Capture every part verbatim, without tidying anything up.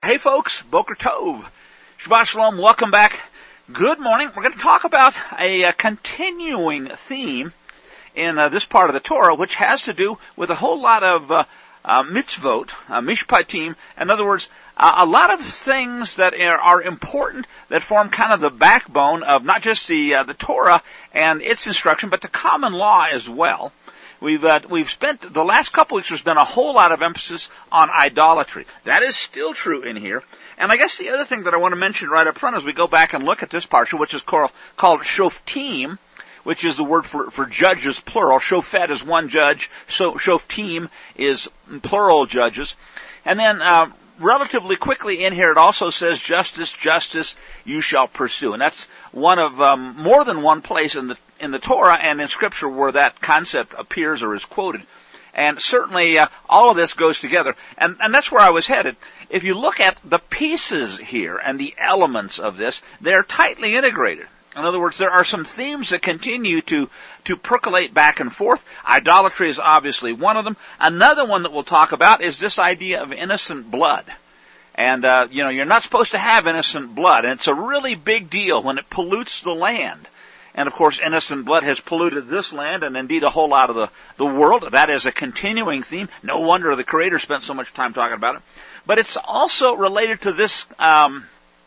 Hey folks, Boker Tov, Shabbat Shalom, welcome back. Good morning. We're going to talk about a, a continuing theme in uh, this part of the Torah, which has to do with a whole lot of uh, uh, mitzvot, uh, mishpatim. In other words, uh, a lot of things that are, are important that form kind of the backbone of not just the uh, the Torah and its instruction, but the common law as well. We've uh, we've spent the last couple weeks. There's been a whole lot of emphasis on idolatry. That is still true in here. And I guess the other thing that I want to mention right up front as we go back and look at this parsha, which is called, called Shoftim, which is the word for, for judges, plural. Shofet is one judge. So Shoftim is plural judges. And then uh, relatively quickly in here, it also says justice, justice, you shall pursue. And that's one of um, more than one place in the in the Torah and in Scripture where that concept appears or is quoted. And certainly uh, all of this goes together. And, and that's where I was headed. If you look at the pieces here and the elements of this, they're tightly integrated. In other words, there are some themes that continue to, to percolate back and forth. Idolatry is obviously one of them. Another one that we'll talk about is this idea of innocent blood. And, uh, you know, you're not supposed to have innocent blood. And it's a really big deal when it pollutes the land. And of course, innocent blood has polluted this land and indeed a whole lot of the, the world. That is a continuing theme. No wonder the Creator spent so much time talking about it. But it's also related to this, um,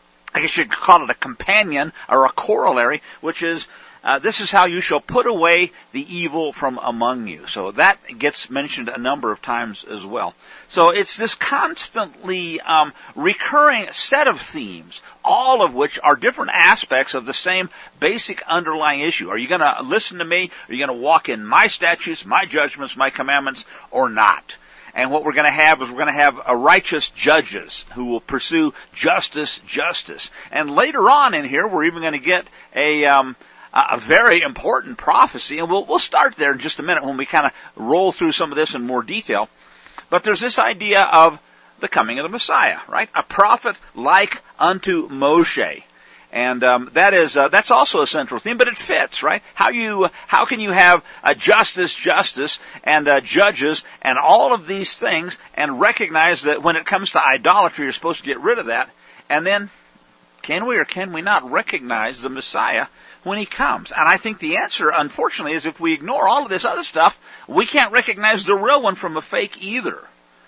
I guess you'd call it a companion or a corollary, which is, uh, this is how you shall put away the evil from among you. So that gets mentioned a number of times as well. So it's this constantly um, recurring set of themes, all of which are different aspects of the same basic underlying issue. Are you going to listen to me? Are you going to walk in my statutes, my judgments, my commandments, or not? And what we're going to have is we're going to have a righteous judges who will pursue justice, justice. And later on in here, we're even going to get a um, a very important prophecy, and we'll we'll start there in just a minute when we kind of roll through some of this in more detail. But there's this idea of the coming of the Messiah, right? A prophet like unto Moshe. And um, that is uh, that's also a central theme, but it fits, right? How you how can you have a justice, justice, and uh, judges, and all of these things, and recognize that when it comes to idolatry, you're supposed to get rid of that, and then can we or can we not recognize the Messiah when he comes? And I think the answer, unfortunately, is if we ignore all of this other stuff, we can't recognize the real one from a fake either.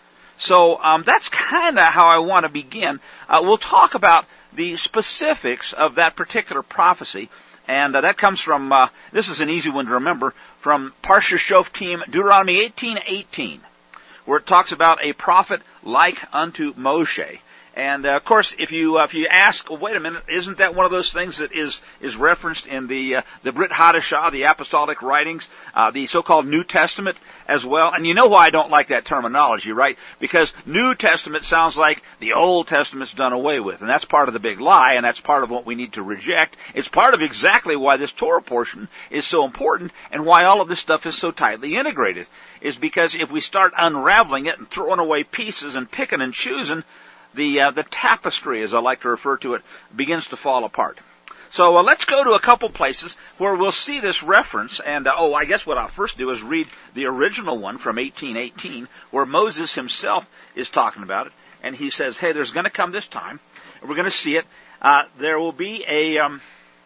So um, that's kind of how I want to begin. Uh, we'll talk about the specifics of that particular prophecy, and uh, that comes from, uh, this is an easy one to remember, from Parsha Shoftim, Deuteronomy eighteen eighteen, where it talks about a prophet like unto Moshe. And uh, of course, if you uh, if you ask, well, wait a minute, isn't that one of those things that is is referenced in the uh, the Brit Hadashah, the apostolic writings, uh, the so-called New Testament as well? And you know why I don't like that terminology, right? Because New Testament sounds like the Old Testament's done away with, and that's part of the big lie, and that's part of what we need to reject. It's part of exactly why this Torah portion is so important, and why all of this stuff is so tightly integrated. Is because if we start unraveling it and throwing away pieces and picking and choosing, The uh, the tapestry, as I like to refer to it, begins to fall apart. So uh, let's go to a couple places where we'll see this reference. And, uh, oh, I guess what I'll first do is read the original one from eighteen eighteen, where Moses himself is talking about it. And he says, hey, there's going to come this time, and we're going to see it. Uh, there will be a, um,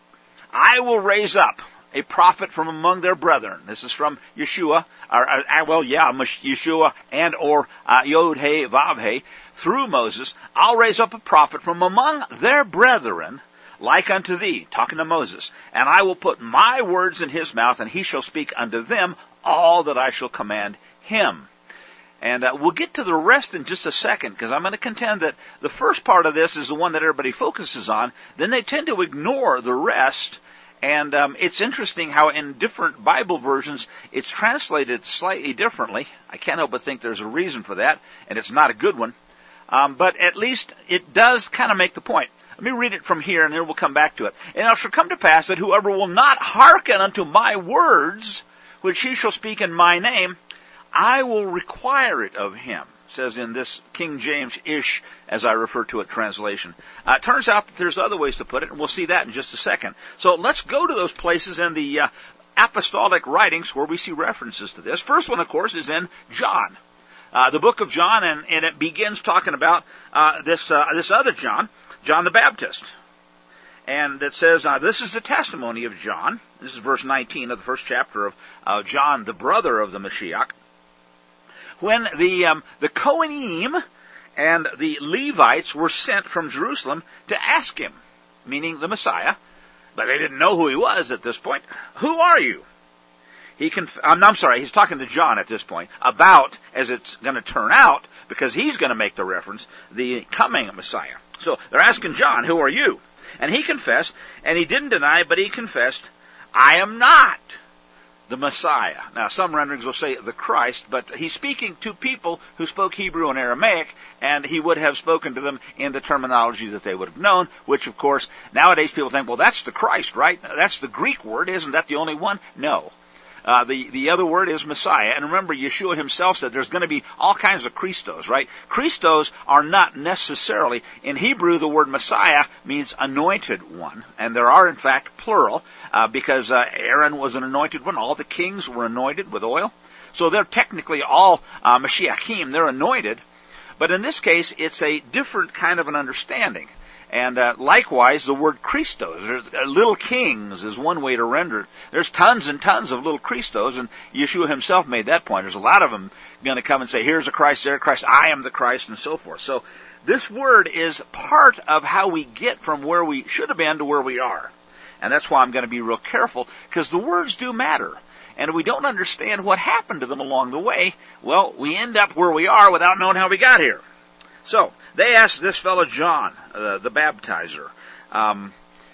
I will raise up a prophet from among their brethren. This is from Yeshua, or, uh, well, yeah, Yeshua and or uh, Yod-He, Vav-He, through Moses. I'll raise up a prophet from among their brethren, like unto thee, talking to Moses, and I will put my words in his mouth, and he shall speak unto them all that I shall command him. And uh, we'll get to the rest in just a second, because I'm going to contend that the first part of this is the one that everybody focuses on. Then they tend to ignore the rest. And um, it's interesting how in different Bible versions it's translated slightly differently. I can't help but think there's a reason for that, and it's not a good one. Um, but at least it does kind of make the point. Let me read it from here, and then we'll come back to it. And it shall come to pass that whoever will not hearken unto my words, which he shall speak in my name, I will require it of him. Says in this King James-ish, as I refer to it, translation. Uh, it turns out that there's other ways to put it, and we'll see that in just a second. So let's go to those places in the uh, apostolic writings where we see references to this. First one, of course, is in John. uh, the book of John, and, and it begins talking about uh, this uh, this other John, John the Baptist. And it says, uh, this is the testimony of John. This is verse nineteen of the first chapter of uh, John, the brother of the Mashiach. When the um, the Kohanim and the Levites were sent from Jerusalem to ask him, meaning the Messiah, but they didn't know who he was at this point. Who are you? He conf- I'm, I'm sorry, he's talking to John at this point about, as it's going to turn out, because he's going to make the reference, the coming Messiah. So they're asking John, who are you? And he confessed, and he didn't deny, but he confessed, I am not the Messiah. Now, some renderings will say the Christ, but he's speaking to people who spoke Hebrew and Aramaic, and he would have spoken to them in the terminology that they would have known, which, of course, nowadays people think, well, that's the Christ, right? That's the Greek word. Isn't that the only one? No. Uh, the, the other word is Messiah. And remember, Yeshua himself said there's going to be all kinds of Christos, right? Christos are not necessarily, in Hebrew, the word Messiah means anointed one. And there are, in fact, plural, uh, because uh, Aaron was an anointed one. All the kings were anointed with oil. So they're technically all uh, Mashiachim. They're anointed. But in this case, it's a different kind of an understanding. And uh, likewise, the word Christos, there's, uh, little kings is one way to render it. There's tons and tons of little Christos, and Yeshua himself made that point. There's a lot of them going to come and say, here's a Christ, there a Christ, I am the Christ, and so forth. So this word is part of how we get from where we should have been to where we are. And that's why I'm going to be real careful, because the words do matter. And if we don't understand what happened to them along the way, well, we end up where we are without knowing how we got here. So, they asked this fellow John, uh, the baptizer. Um,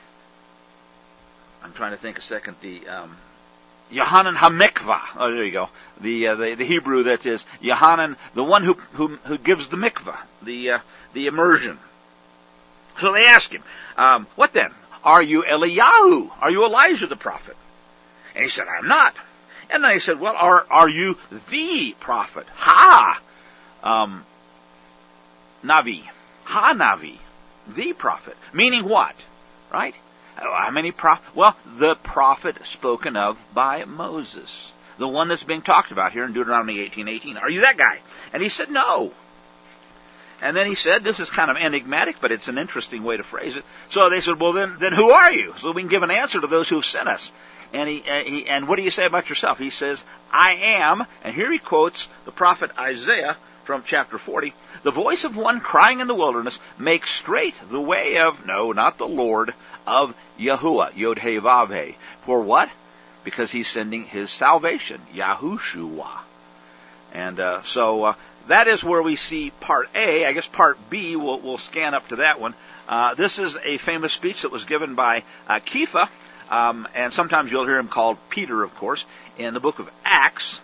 I'm trying to think a second. The um, Yohanan HaMikvah. Oh, there you go. The, uh, the the Hebrew that is Yohanan, the one who who, who gives the mikvah, the uh, the immersion. So they asked him, um, "What then? Are you Eliyahu? Are you Elijah the prophet?" And he said, "I'm not." And then they said, "Well, are are you the prophet?" Ha. Um, Navi. Ha-Navi. The prophet. Meaning what? Right? How many prophets? Well, the prophet spoken of by Moses. The one that's being talked about here in Deuteronomy eighteen eighteen. Are you that guy? And he said, no. And then he said, this is kind of enigmatic, but it's an interesting way to phrase it. So they said, well, then, then who are you? So we can give an answer to those who have sent us. And he, uh, he, and what do you say about yourself? He says, I am, and here he quotes the prophet Isaiah from chapter forty, the voice of one crying in the wilderness, make straight the way of, no, not the Lord, of Yahuwah, Yod-Heh-Vav-Heh. For what? Because he's sending his salvation, Yahushua. And uh, so uh, that is where we see part A. I guess part B, we'll, we'll scan up to that one. Uh, this is a famous speech that was given by uh, Kepha, um, and sometimes you'll hear him called Peter, of course, in the book of Acts,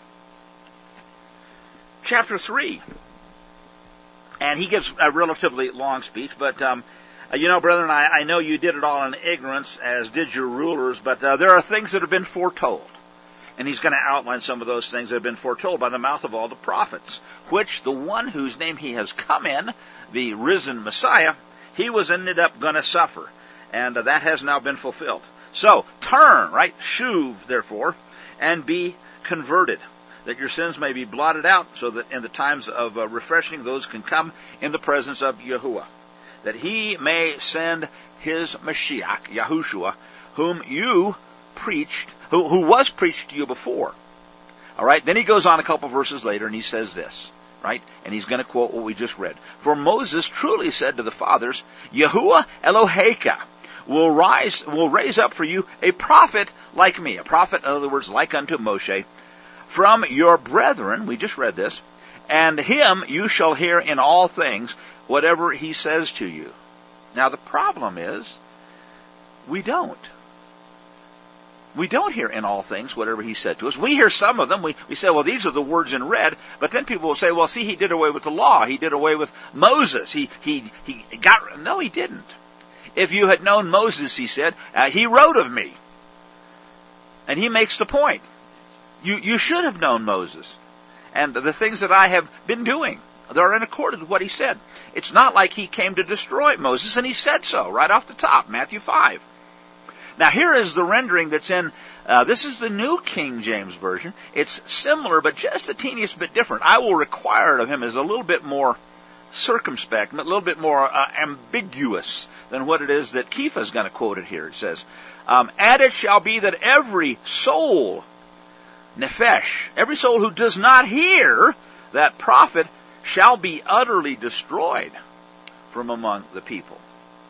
chapter three. And he gives a relatively long speech, but, um, you know, brethren, I, I know you did it all in ignorance, as did your rulers, but uh, there are things that have been foretold. And he's going to outline some of those things that have been foretold by the mouth of all the prophets, which the one whose name he has come in, the risen Messiah, he was ended up going to suffer. And uh, that has now been fulfilled. So, turn, right, shuv, therefore, and be converted, that your sins may be blotted out, so that in the times of uh, refreshing those can come in the presence of Yahuwah, that he may send his Mashiach, Yahushua, whom you preached, who, who was preached to you before. All right, then he goes on a couple verses later and he says this, right? And he's going to quote what we just read. For Moses truly said to the fathers, Yahuwah Eloheka will rise, will raise up for you a prophet like me. A prophet, in other words, like unto Moshe, from your brethren, we just read this, and him you shall hear in all things, whatever he says to you. Now the problem is, we don't. We don't hear in all things whatever he said to us. We hear some of them. We, we say, well, these are the words in red. But then people will say, well, see, he did away with the law. He did away with Moses. He, he, he got, no, he didn't. If you had known Moses, he said, uh, he wrote of me. And he makes the point. You, you should have known Moses. And the things that I have been doing, they're in accord with what he said. It's not like he came to destroy Moses, and he said so right off the top, Matthew five. Now here is the rendering that's in, uh, this is the New King James Version. It's similar, but just a teeniest bit different. I will require it of him as a little bit more circumspect, a little bit more uh, ambiguous than what it is that Kefa is going to quote it here. It says, um, and it shall be that every soul, nephesh, every soul who does not hear that prophet shall be utterly destroyed from among the people.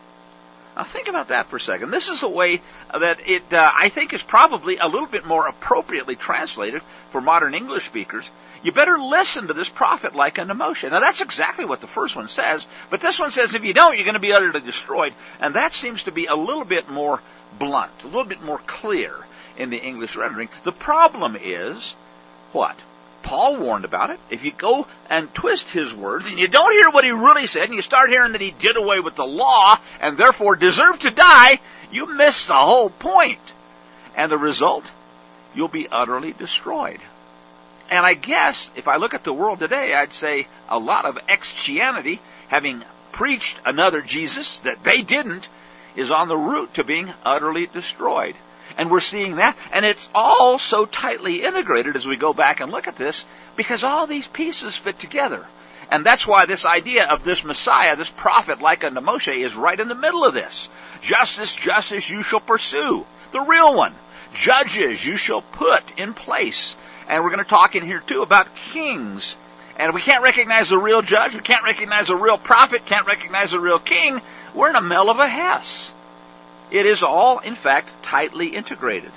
Now think about that for a second. This is a way that it, uh, I think, is probably a little bit more appropriately translated for modern English speakers. You better listen to this prophet like unto Moshe. Now that's exactly what the first one says, but this one says if you don't, you're going to be utterly destroyed. And that seems to be a little bit more blunt, a little bit more clear in the English rendering. The problem is, what? Paul warned about it. If you go and twist his words and you don't hear what he really said and you start hearing that he did away with the law and therefore deserved to die, you miss the whole point. And the result, you'll be utterly destroyed. And I guess if I look at the world today, I'd say a lot of ex-Christianity, having preached another Jesus that they didn't, is on the route to being utterly destroyed. And we're seeing that, and it's all so tightly integrated as we go back and look at this, because all these pieces fit together. And that's why this idea of this Messiah, this prophet like unto Moshe, is right in the middle of this. Justice, justice you shall pursue. The real one. Judges you shall put in place. And we're going to talk in here too about kings. And we can't recognize the real judge, we can't recognize the real prophet, can't recognize the real king. We're in a mel of a hess. It is all, in fact, tightly integrated.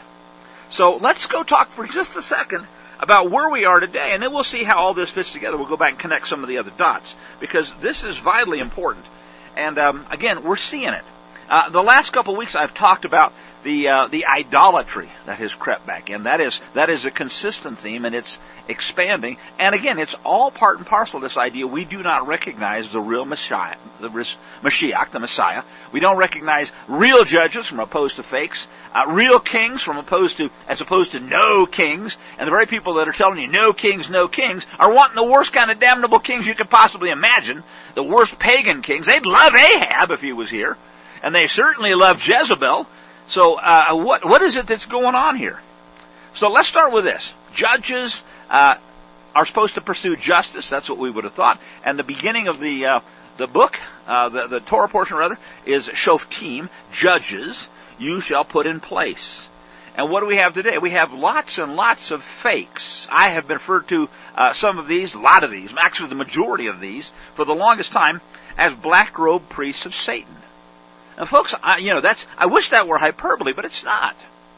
So let's go talk for just a second about where we are today, and then we'll see how all this fits together. We'll go back and connect some of the other dots, because this is vitally important. And um, again, we're seeing it. Uh, the last couple of weeks I've talked about the uh, the idolatry that has crept back in. That is that is a consistent theme, and it's expanding. And again, it's all part and parcel of this idea. We do not recognize the real Messiah, the Mashiach, the Messiah. We don't recognize real judges from opposed to fakes, uh, real kings from opposed to as opposed to no kings. And the very people that are telling you no kings, no kings, are wanting the worst kind of damnable kings you could possibly imagine. The worst pagan kings. They'd love Ahab if he was here. And they certainly love Jezebel. So uh, what what is it that's going on here? So let's start with this. Judges uh, are supposed to pursue justice. That's what we would have thought. And the beginning of the uh, the book, uh, the, the Torah portion rather, is Shoftim, judges, you shall put in place. And what do we have today? We have lots and lots of fakes. I have referred to uh, some of these, a lot of these, actually the majority of these, for the longest time, as black-robed priests of Satan. And folks, I, you know, that's, I wish that were hyperbole, but it's not.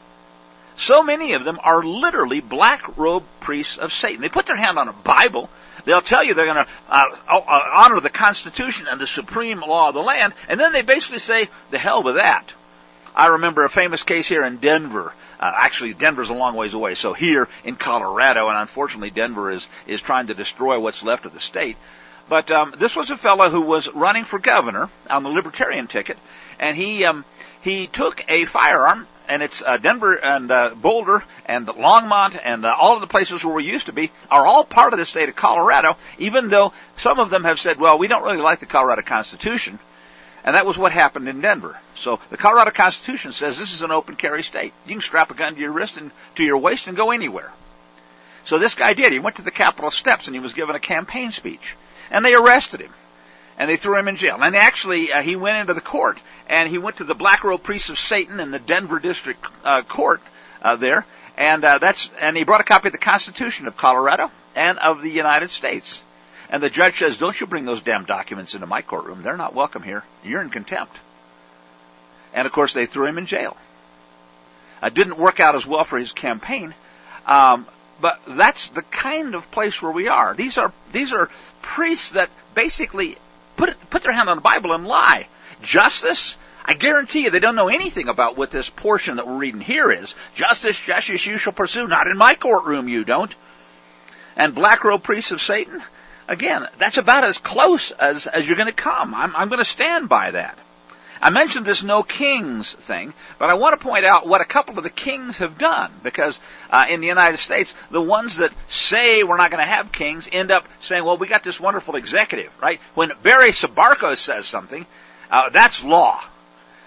So many of them are literally black-robed priests of Satan. They put their hand on a Bible. They'll tell you they're going to uh, honor the Constitution and the supreme law of the land, and then they basically say, the hell with that. I remember a famous case here in Denver. Uh, actually, Denver's a long ways away, so here in Colorado, and unfortunately Denver is, is trying to destroy what's left of the state. But um, this was a fellow who was running for governor on the Libertarian ticket, and he um, he took a firearm, and it's uh, Denver and uh, Boulder and Longmont and uh, all of the places where we used to be are all part of the state of Colorado, even though some of them have said, well, we don't really like the Colorado Constitution. And that was what happened in Denver. So the Colorado Constitution says this is an open carry state. You can strap a gun to your wrist and to your waist and go anywhere. So this guy did. He went to the Capitol steps and he was given a campaign speech. And they arrested him. And they threw him in jail. And actually, uh, he went into the court, and he went to the Black Robe Priests of Satan in the Denver District uh, Court uh, there, and uh, that's and he brought a copy of the Constitution of Colorado and of the United States. And the judge says, don't you bring those damn documents into my courtroom. They're not welcome here. You're in contempt. And, of course, they threw him in jail. It didn't work out as well for his campaign, um, but that's the kind of place where we are. These are these are priests that basically put it, put their hand on the Bible and lie. Justice, I guarantee you they don't know anything about what this portion that we're reading here is. Justice, justice you shall pursue. Not in my courtroom, you don't. And black robe priests of Satan, again, that's about as close as, as you're going to come. I'm, I'm going to stand by that. I mentioned this no kings thing, but I want to point out what a couple of the kings have done, because uh, in the United States, the ones that say we're not going to have kings end up saying, well, we got this wonderful executive, right? When Barry Sabarco says something, uh, that's law.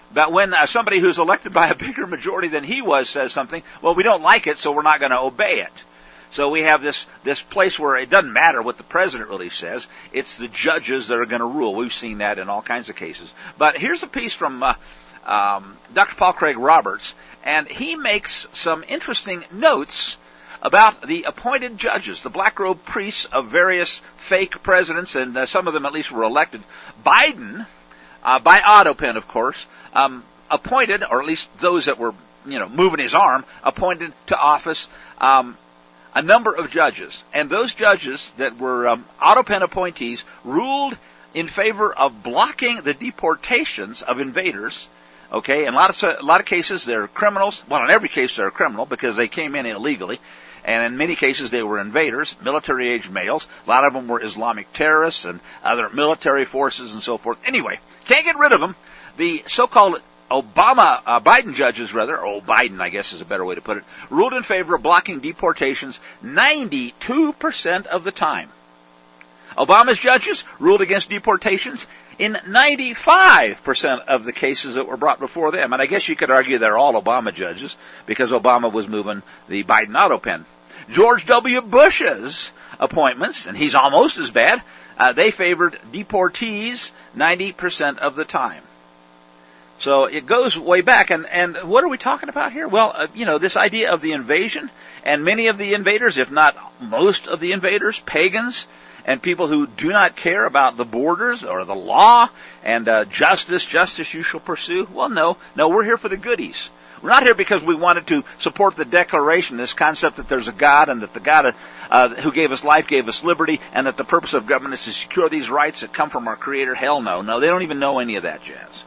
But when uh, somebody who's elected by a bigger majority than he was says something, well, we don't like it, so we're not going to obey it. So we have this, this place where it doesn't matter what the president really says. It's the judges that are going to rule. We've seen that in all kinds of cases. But here's a piece from uh, um, Doctor Paul Craig Roberts, and he makes some interesting notes about the appointed judges, the black robe priests of various fake presidents, and uh, some of them at least were elected. Biden, uh, by auto pen, of course, um, appointed, or at least those that were, you know, moving his arm, appointed to office, um, a number of judges. And those judges that were um, auto pen appointees ruled in favor of blocking the deportations of invaders. Okay, in a lot of a lot of cases they're criminals. Well, in every case they're a criminal because they came in illegally, and in many cases they were invaders, military-age males. A lot of them were Islamic terrorists and other military forces and so forth. Anyway, can't get rid of them. The so-called Obama, uh, Biden judges rather, or Biden I guess is a better way to put it, ruled in favor of blocking deportations ninety-two percent of the time. Obama's judges ruled against deportations in ninety-five percent of the cases that were brought before them. And I guess you could argue they're all Obama judges because Obama was moving the Biden auto pen. George W. Bush's appointments, and he's almost as bad, uh, they favored deportees ninety percent of the time. So it goes way back, and, and what are we talking about here? Well, uh, you know, this idea of the invasion, and many of the invaders, if not most of the invaders, pagans, and people who do not care about the borders or the law and uh, justice, justice you shall pursue. Well, no, no, we're here for the goodies. We're not here because we wanted to support the Declaration, this concept that there's a God and that the God uh, who gave us life gave us liberty, and that the purpose of government is to secure these rights that come from our Creator. Hell no. No, they don't even know any of that jazz.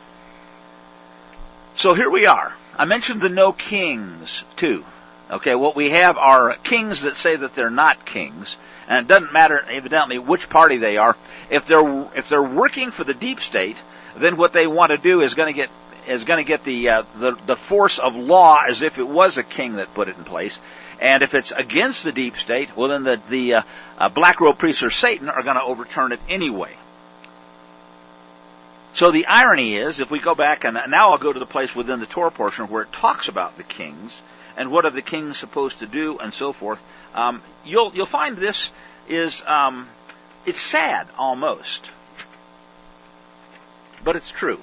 So here we are. I mentioned the no kings, too. Okay, what we have are kings that say that they're not kings. And it doesn't matter, evidently, which party they are. If they're if they're working for the deep state, then what they want to do is going to get is going to get the, uh, the the force of law as if it was a king that put it in place. And if it's against the deep state, well, then the the uh, uh, black robe priests or Satan are going to overturn it anyway. So the irony is, if we go back, and now I'll go to the place within the Torah portion where it talks about the kings and what are the kings supposed to do and so forth. Um, you'll you'll find this is um, it's sad almost, but it's true.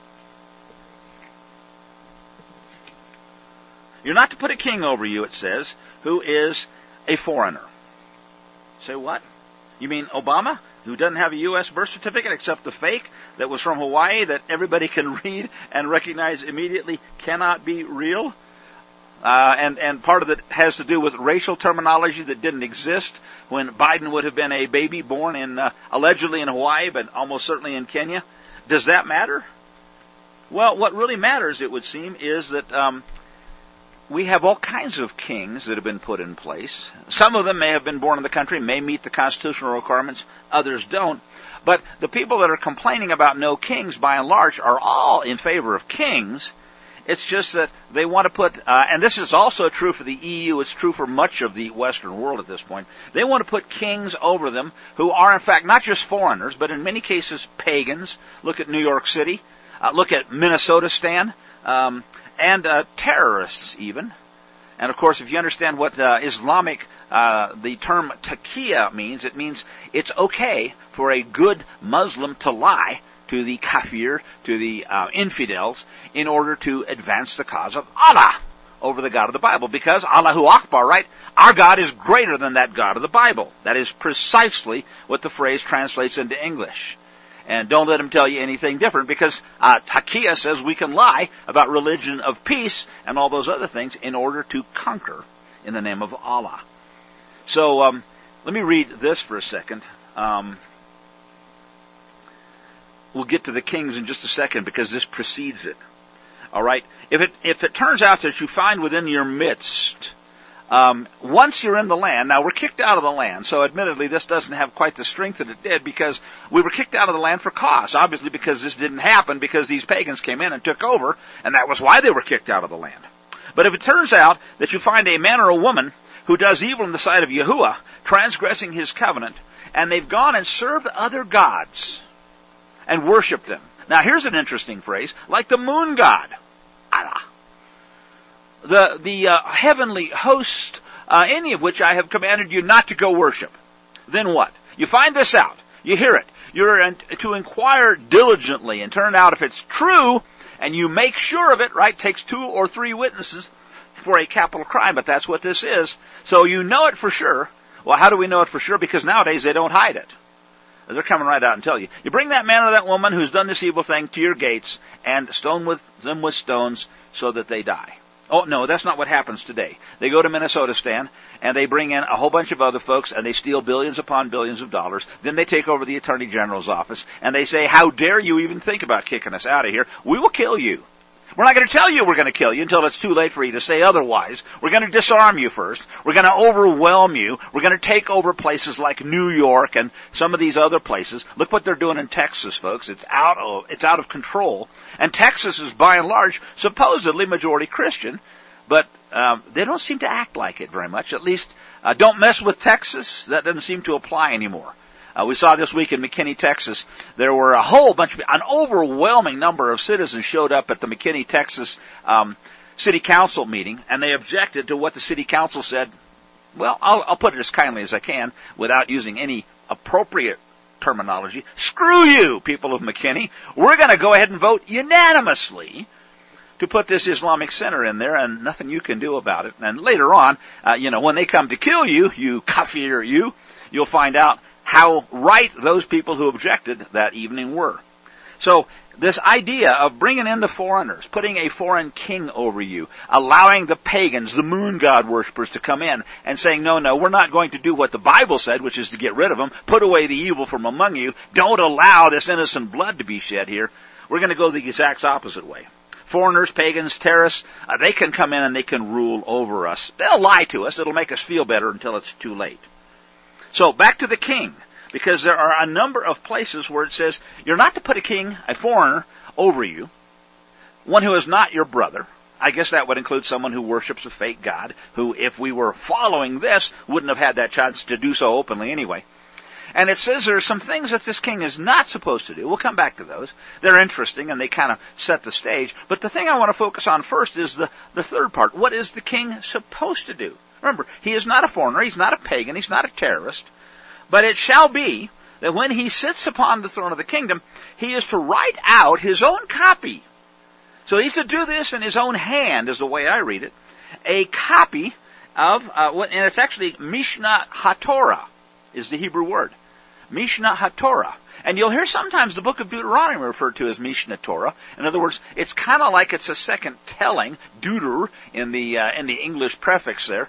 You're not to put a king over you, it says, who is a foreigner. Say what? You mean Obama, who doesn't have a U S birth certificate except the fake that was from Hawaii that everybody can read and recognize immediately cannot be real? Uh, and, and part of it has to do with racial terminology that didn't exist when Biden would have been a baby born in, uh, allegedly in Hawaii, but almost certainly in Kenya. Does that matter? Well, what really matters, it would seem, is that um, we have all kinds of kings that have been put in place. Some of them may have been born in the country, may meet the constitutional requirements, others don't. But the people that are complaining about no kings, by and large, are all in favor of kings. It's just that they want to put, uh, and this is also true for the E U, it's true for much of the Western world at this point, they want to put kings over them who are in fact not just foreigners, but in many cases pagans. Look at New York City, uh, look at Minnesota, Stan, um, and uh, terrorists even. And of course, if you understand what uh, Islamic, uh, the term taqiyya means, it means it's okay for a good Muslim to lie to the kafir, to the uh, infidels, in order to advance the cause of Allah over the God of the Bible. Because Allahu Akbar, right? Our God is greater than that God of the Bible. That is precisely what the phrase translates into English. And don't let him tell you anything different, because uh, taqiyya says we can lie about religion of peace and all those other things in order to conquer in the name of Allah. So um, let me read this for a second. Um, We'll get to the kings in just a second because this precedes it. All right. If it if it turns out that you find within your midst, um, once you're in the land, now we're kicked out of the land, so admittedly this doesn't have quite the strength that it did because we were kicked out of the land for cause. Obviously because this didn't happen because these pagans came in and took over, and that was why they were kicked out of the land. But if it turns out that you find a man or a woman who does evil in the sight of Yahuwah, transgressing his covenant, and they've gone and served other gods and worship them, Now here's an interesting phrase, like the moon god. Allah. The, the uh, heavenly host, uh, any of which I have commanded you not to go worship. Then what? You find this out. You hear it. You're in, to inquire diligently and turn out if it's true, and you make sure of it, right? Takes two or three witnesses for a capital crime, but that's what this is. So you know it for sure. Well, how do we know it for sure? Because nowadays they don't hide it. They're coming right out and tell you. You bring that man or that woman who's done this evil thing to your gates and stone with them with stones so that they die. Oh, no, that's not what happens today. They go to Minnesota, Stan, and they bring in a whole bunch of other folks, and they steal billions upon billions of dollars. Then they take over the Attorney General's office, and they say, how dare you even think about kicking us out of here? We will kill you. We're not going to tell you we're going to kill you until it's too late for you to say otherwise. We're going to disarm you first. We're going to overwhelm you. We're going to take over places like New York and some of these other places. Look what they're doing in Texas, folks. It's out of, it's out of control. And Texas is by and large supposedly majority Christian, but um, they don't seem to act like it very much. At least, uh, don't mess with Texas. That doesn't seem to apply anymore. Uh, we saw this week in McKinney, Texas, there were a whole bunch of, an overwhelming number of citizens showed up at the McKinney, Texas um, City Council meeting, and they objected to what the City Council said. Well, I'll, I'll put it as kindly as I can without using any appropriate terminology. Screw you, people of McKinney. We're going to go ahead and vote unanimously to put this Islamic center in there, and nothing you can do about it. And later on, uh, you know, when they come to kill you, you kafir you, you'll find out how right those people who objected that evening were. So this idea of bringing in the foreigners, putting a foreign king over you, allowing the pagans, the moon god worshippers to come in and saying, no, no, we're not going to do what the Bible said, which is to get rid of them, put away the evil from among you, don't allow this innocent blood to be shed here. We're going to go the exact opposite way. Foreigners, pagans, terrorists, uh, they can come in and they can rule over us. They'll lie to us. It'll make us feel better until it's too late. So back to the king, because there are a number of places where it says you're not to put a king, a foreigner, over you, one who is not your brother. I guess that would include someone who worships a fake god, who, if we were following this, wouldn't have had that chance to do so openly anyway. And it says there are some things that this king is not supposed to do. We'll come back to those. They're interesting, and they kind of set the stage. But the thing I want to focus on first is the, the third part. What is the king supposed to do? Remember, he is not a foreigner, he's not a pagan, he's not a terrorist. But it shall be that when he sits upon the throne of the kingdom, he is to write out his own copy. So he's to do this in his own hand, is the way I read it. A copy of, uh, and it's actually Mishnah HaTorah is the Hebrew word. Mishnah HaTorah. And you'll hear sometimes the book of Deuteronomy referred to as Mishnah Torah. In other words, it's kind of like it's a second telling, Deuter, in the, uh, in the English prefix there.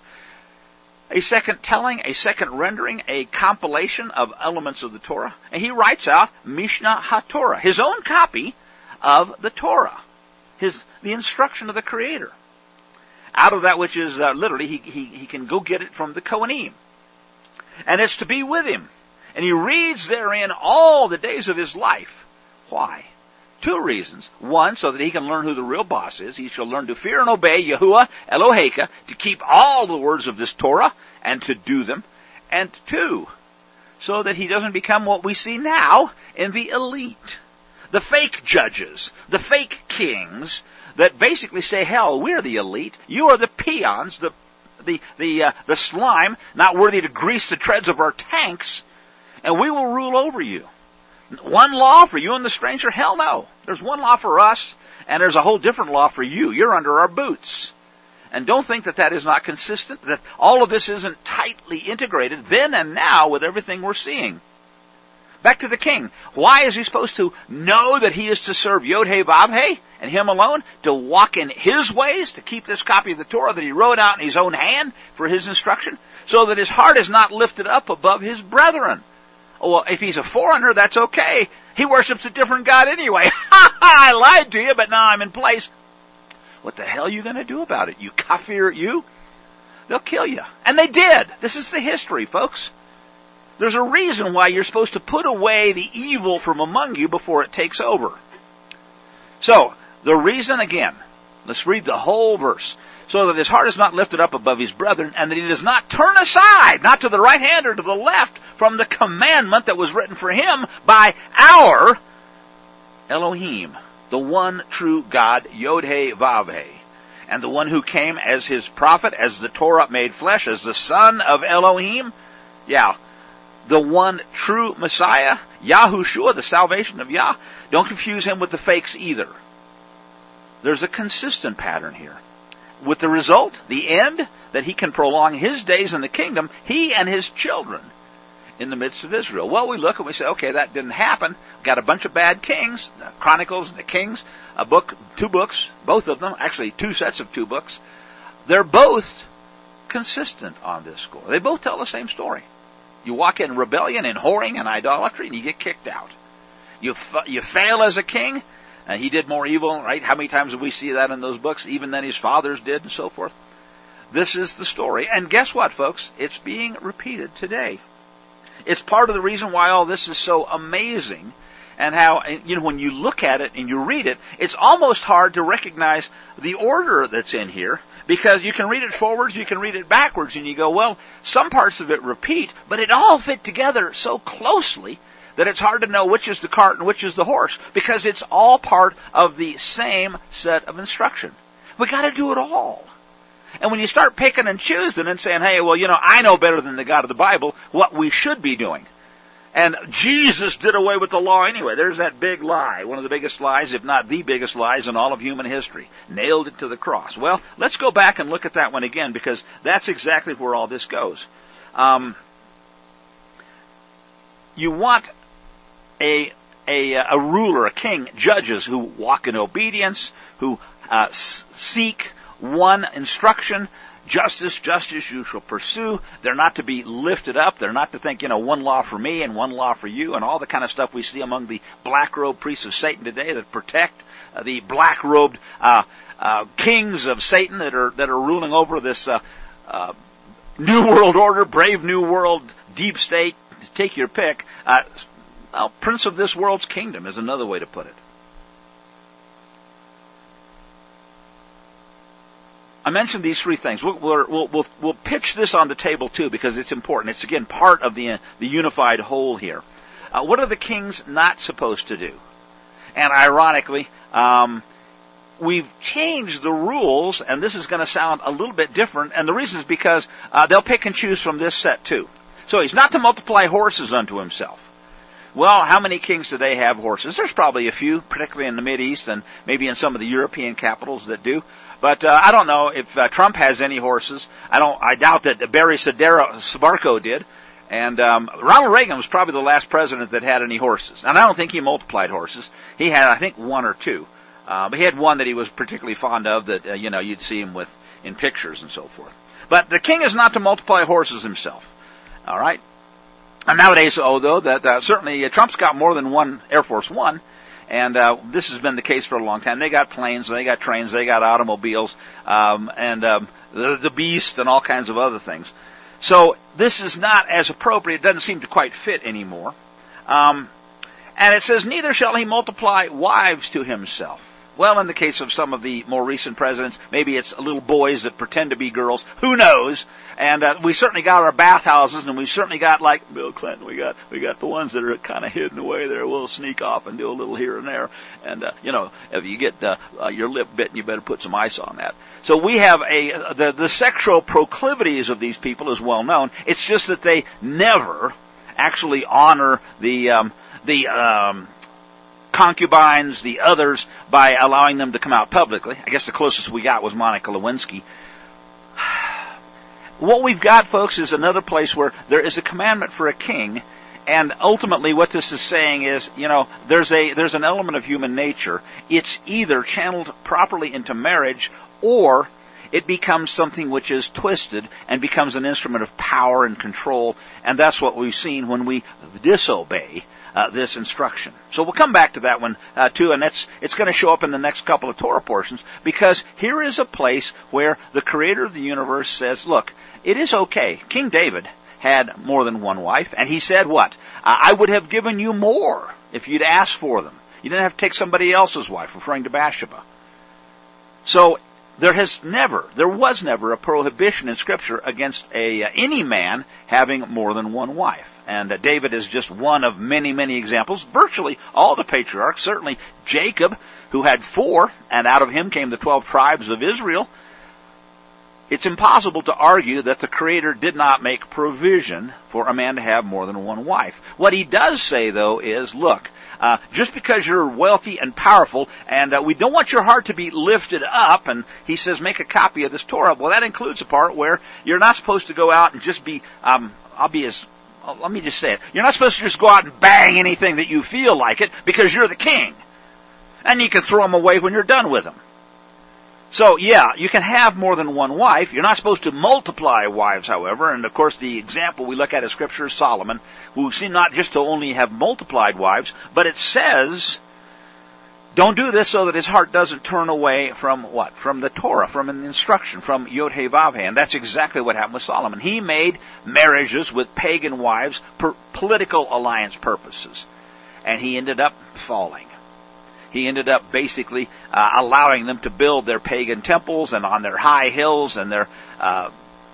A second telling, a second rendering, a compilation of elements of the Torah. And he writes out Mishnah HaTorah, his own copy of the Torah, his, the instruction of the Creator. Out of that which is, uh, literally, he, he, he can go get it from the Kohanim. And it's to be with him. And he reads therein all the days of his life. Why? Two reasons. One, so that he can learn who the real boss is. He shall learn to fear and obey Yahuwah Eloheka, to keep all the words of this Torah and to do them. And two, so that he doesn't become what we see now in the elite. The fake judges, the fake kings that basically say, hell, we're the elite. You are the peons, the the the uh, the slime, not worthy to grease the treads of our tanks, and we will rule over you. One law for you and the stranger? Hell no. There's one law for us, and there's a whole different law for you. You're under our boots. And don't think that that is not consistent, that all of this isn't tightly integrated then and now with everything we're seeing. Back to the king. Why is he supposed to know that he is to serve Yod-Heh-Vav-Heh and him alone, to walk in his ways, to keep this copy of the Torah that he wrote out in his own hand for his instruction, so that his heart is not lifted up above his brethren? Oh, well, if he's a foreigner, that's okay. He worships a different God anyway. Ha ha, I lied to you, but now I'm in place. What the hell are you going to do about it? You kafir, you? They'll kill you. And they did. This is the history, folks. There's a reason why you're supposed to put away the evil from among you before it takes over. So, the reason again, let's read the whole verse. So that his heart is not lifted up above his brethren, and that he does not turn aside, not to the right hand or to the left, from the commandment that was written for him by our Elohim, the one true God, Yod-He Vav-He, and the one who came as his prophet, as the Torah made flesh, as the son of Elohim, yeah, the one true Messiah, Yahushua, the salvation of Yah. Don't confuse him with the fakes either. There's a consistent pattern here. With the result, the end, that he can prolong his days in the kingdom, he and his children, in the midst of Israel. Well, we look and we say, okay, that didn't happen. Got a bunch of bad kings, the Chronicles and the Kings, a book, two books, both of them, actually two sets of two books. They're both consistent on this score. They both tell the same story. You walk in rebellion and whoring and idolatry and you get kicked out. You f- you fail as a king, and he did more evil, right? How many times have we seen that in those books? Even than his fathers did and so forth. This is the story. And guess what, folks? It's being repeated today. It's part of the reason why all this is so amazing, and how, you know, when you look at it and you read it, it's almost hard to recognize the order that's in here, because you can read it forwards, you can read it backwards, and you go, well, some parts of it repeat, but it all fit together so closely that it's hard to know which is the cart and which is the horse, because it's all part of the same set of instruction. We got to do it all. And when you start picking and choosing and saying, hey, well, you know, I know better than the God of the Bible what we should be doing. And Jesus did away with the law anyway. There's that big lie, one of the biggest lies, if not the biggest lies in all of human history. Nailed it to the cross. Well, let's go back and look at that one again, because that's exactly where all this goes. Um, you want a, a, a ruler, a king, judges who walk in obedience, who uh, s- seek one instruction, justice, justice you shall pursue. They're not to be lifted up. They're not to think, you know, one law for me and one law for you, and all the kind of stuff we see among the black-robed priests of Satan today that protect uh, the black-robed uh, uh, kings of Satan that are that are ruling over this uh, uh, new world order, brave new world, deep state. Take your pick. Uh, well, prince of this world's kingdom is another way to put it. I mentioned these three things. We'll, we'll, we'll, we'll pitch this on the table too, because it's important. It's again part of the the unified whole here. Uh, what are the kings not supposed to do? And ironically, um, we've changed the rules, and this is going to sound a little bit different. And the reason is because uh, they'll pick and choose from this set too. So he's not to multiply horses unto himself. Well, how many kings do they have horses? There's probably a few, particularly in the Mideast and maybe in some of the European capitals that do. But uh, I don't know if uh, Trump has any horses. I don't. I doubt that Barry Soderbergh did. And um, Ronald Reagan was probably the last president that had any horses. And I don't think he multiplied horses. He had, I think, one or two. Uh, but he had one that he was particularly fond of that, uh, you know, you'd see him with in pictures and so forth. But the king is not to multiply horses himself. All right? And nowadays, oh, though, that uh, certainly uh, Trump's got more than one Air Force One. And uh, this has been the case for a long time. They got planes, they got trains, they got automobiles, um, and um, the, the beast and all kinds of other things. So this is not as appropriate. It doesn't seem to quite fit anymore. Um, and it says, neither shall he multiply wives to himself. Well, in the case of some of the more recent presidents, maybe it's little boys that pretend to be girls. Who knows? And uh, we certainly got our bathhouses, and we certainly got, like Bill Clinton, we got we got the ones that are kind of hidden away there. We'll sneak off and do a little here and there. And, uh, you know, if you get uh, uh, your lip bitten, you better put some ice on that. So we have a, uh, the, the sexual proclivities of these people is well known. It's just that they never actually honor the, um, the, um, concubines, the others, by allowing them to come out publicly. I guess the closest we got was Monica Lewinsky. What we've got, folks, is another place where there is a commandment for a king, and ultimately what this is saying is, you know, there's a there's an element of human nature. It's either channeled properly into marriage, or it becomes something which is twisted and becomes an instrument of power and control, and that's what we've seen when we disobey Uh, this instruction. So we'll come back to that one uh, too, and that's it's going to show up in the next couple of Torah portions, because here is a place where the Creator of the universe says, look, it is okay. King David had more than one wife, and he said what? Uh, I would have given you more if you'd asked for them. You didn't have to take somebody else's wife, referring to Bathsheba. So there has never, there was never a prohibition in Scripture against a, uh, any man having more than one wife. And uh, David is just one of many, many examples. Virtually all the patriarchs, certainly Jacob, who had four, and out of him came the twelve tribes of Israel. It's impossible to argue that the Creator did not make provision for a man to have more than one wife. What he does say, though, is, look, uh, just because you're wealthy and powerful, and uh, we don't want your heart to be lifted up, and he says, make a copy of this Torah. Well, that includes a part where you're not supposed to go out and just be, um, I'll be as, let me just say it, you're not supposed to just go out and bang anything that you feel like it, because you're the king. And you can throw them away when you're done with them. So, yeah, you can have more than one wife. You're not supposed to multiply wives, however. And, of course, the example we look at in Scripture is Solomon, who seemed not just to only have multiplied wives, but it says, don't do this so that his heart doesn't turn away from what? From the Torah, from an instruction, from Yod He Vav He. And that's exactly what happened with Solomon. He made marriages with pagan wives for political alliance purposes. And he ended up falling. He ended up basically uh, allowing them to build their pagan temples and on their high hills, and their uh,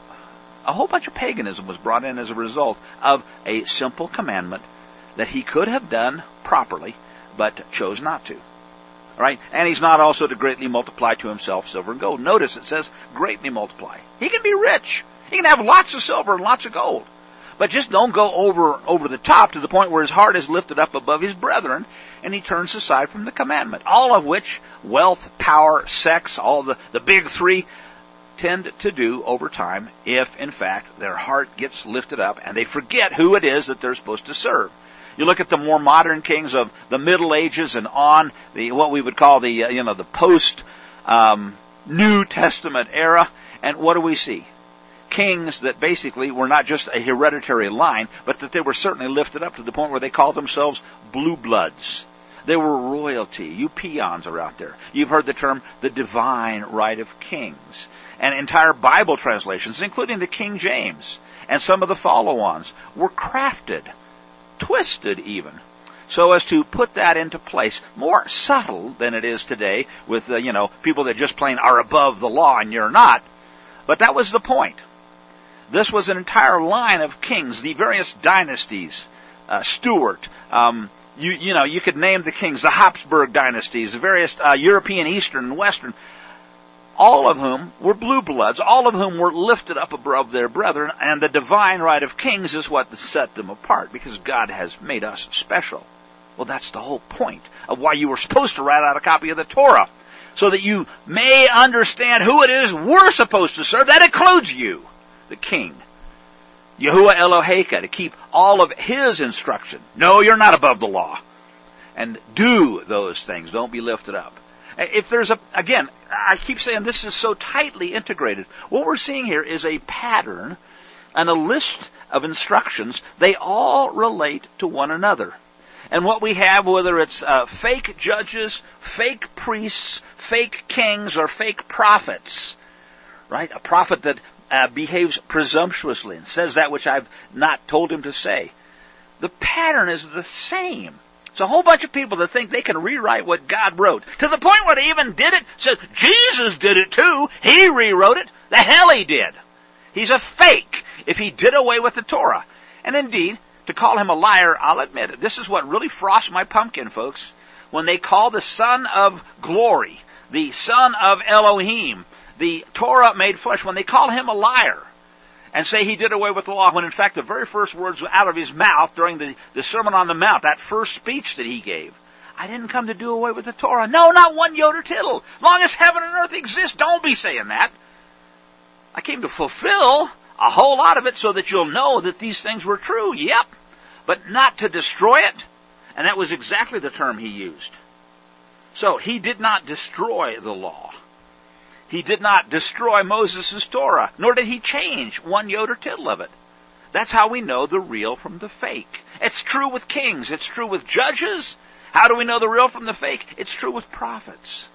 a whole bunch of paganism was brought in as a result of a simple commandment that he could have done properly, but chose not to. All right? And he's not also to greatly multiply to himself silver and gold. Notice it says greatly multiply. He can be rich. He can have lots of silver and lots of gold. But just don't go over over the top to the point where his heart is lifted up above his brethren, and he turns aside from the commandment. All of which, wealth, power, sex, all the, the big three, tend to do over time if, in fact, their heart gets lifted up and they forget who it is that they're supposed to serve. You look at the more modern kings of the Middle Ages and on, the what we would call the, uh, you know, the post um, New Testament era, and what do we see? Kings that basically were not just a hereditary line, but that they were certainly lifted up to the point where they called themselves blue bloods. They were royalty. You peons are out there. You've heard the term the divine right of kings. And entire Bible translations, including the King James and some of the follow-ons, were crafted, twisted even, so as to put that into place. More subtle than it is today with, uh, you know, people that just plain are above the law and you're not. But that was the point. This was an entire line of kings, the various dynasties, uh, Stuart, um, you, you know, you could name the kings, the Habsburg dynasties, the various uh, European, Eastern, and Western, all of whom were blue bloods, all of whom were lifted up above their brethren, and the divine right of kings is what set them apart, because God has made us special. Well, that's the whole point of why you were supposed to write out a copy of the Torah, so that you may understand who it is we're supposed to serve. That includes you, the king. Yahuwah Eloheka, to keep all of his instruction. No, you're not above the law. And do those things. Don't be lifted up. If there's a, again, I keep saying this is so tightly integrated. What we're seeing here is a pattern and a list of instructions. They all relate to one another. And what we have, whether it's uh, fake judges, fake priests, fake kings, or fake prophets, right? A prophet that uh, behaves presumptuously and says that which I've not told him to say. The pattern is the same. It's a whole bunch of people that think they can rewrite what God wrote. To the point where they even did it, said Jesus did it too. He rewrote it. The hell he did. He's a fake if he did away with the Torah. And indeed, to call him a liar, I'll admit it. This is what really frosts my pumpkin, folks. When they call the Son of Glory, the Son of Elohim, the Torah made flesh, when they call him a liar and say he did away with the law, when in fact the very first words out of his mouth during the, the Sermon on the Mount, that first speech that he gave, I didn't come to do away with the Torah. No, not one jot or tittle. Long as heaven and earth exist, don't be saying that. I came to fulfill a whole lot of it so that you'll know that these things were true. Yep. But not to destroy it. And that was exactly the term he used. So he did not destroy the law. He did not destroy Moses' Torah, nor did he change one jot or tittle of it. That's how we know the real from the fake. It's true with kings. It's true with judges. How do we know the real from the fake? It's true with prophets.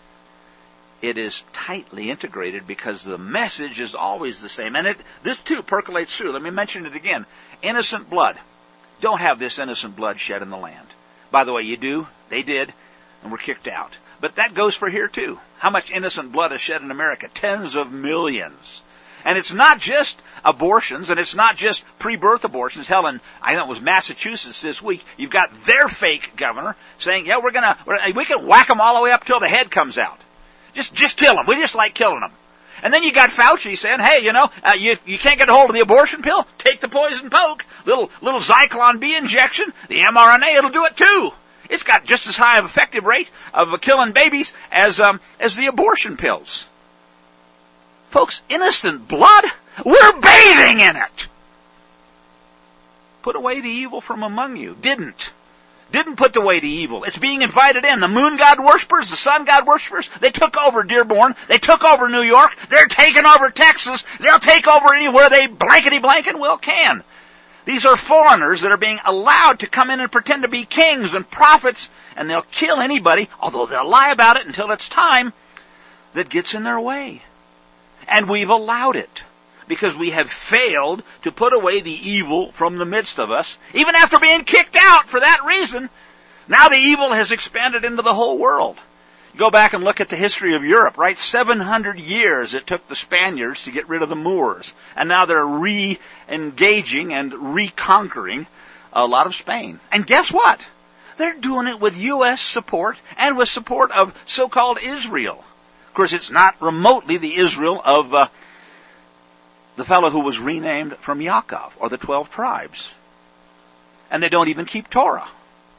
It is tightly integrated because the message is always the same. And it, this too percolates through. Let me mention it again. Innocent blood. Don't have this innocent blood shed in the land. By the way, you do. They did. and we're kicked out. But that goes for here too. How much innocent blood is shed in America? Tens of millions. And it's not just abortions, and it's not just pre-birth abortions. Hell, in, I know it was Massachusetts this week, you've got their fake governor saying, yeah, we're gonna, we're, we can whack them all the way up till the head comes out. Just, just kill them. We just like killing them. And then you got Fauci saying, hey, you know, uh, you, you can't get a hold of the abortion pill? Take the poison poke. Little, little Zyklon B injection. The mRNA, it'll do it too. It's got just as high of effective rate of uh, killing babies as, um, as the abortion pills. Folks, innocent blood, we're bathing in it. Put away the evil from among you. Didn't. Didn't put away the evil. It's being invited in. The moon god worshippers, the sun god worshippers, they took over Dearborn. They took over New York. They're taking over Texas. They'll take over anywhere they blankety blank and will can. These are foreigners that are being allowed to come in and pretend to be kings and prophets, and they'll kill anybody, although they'll lie about it until it's time, that gets in their way. And we've allowed it because we have failed to put away the evil from the midst of us, even after being kicked out for that reason. Now the evil has expanded into the whole world. Go back and look at the history of Europe, right? seven hundred years it took the Spaniards to get rid of the Moors. And now they're re-engaging and reconquering a lot of Spain. And guess what? They're doing it with U S support and with support of so-called Israel. Of course, it's not remotely the Israel of uh, the fellow who was renamed from Yaakov, or the twelve tribes. And they don't even keep Torah.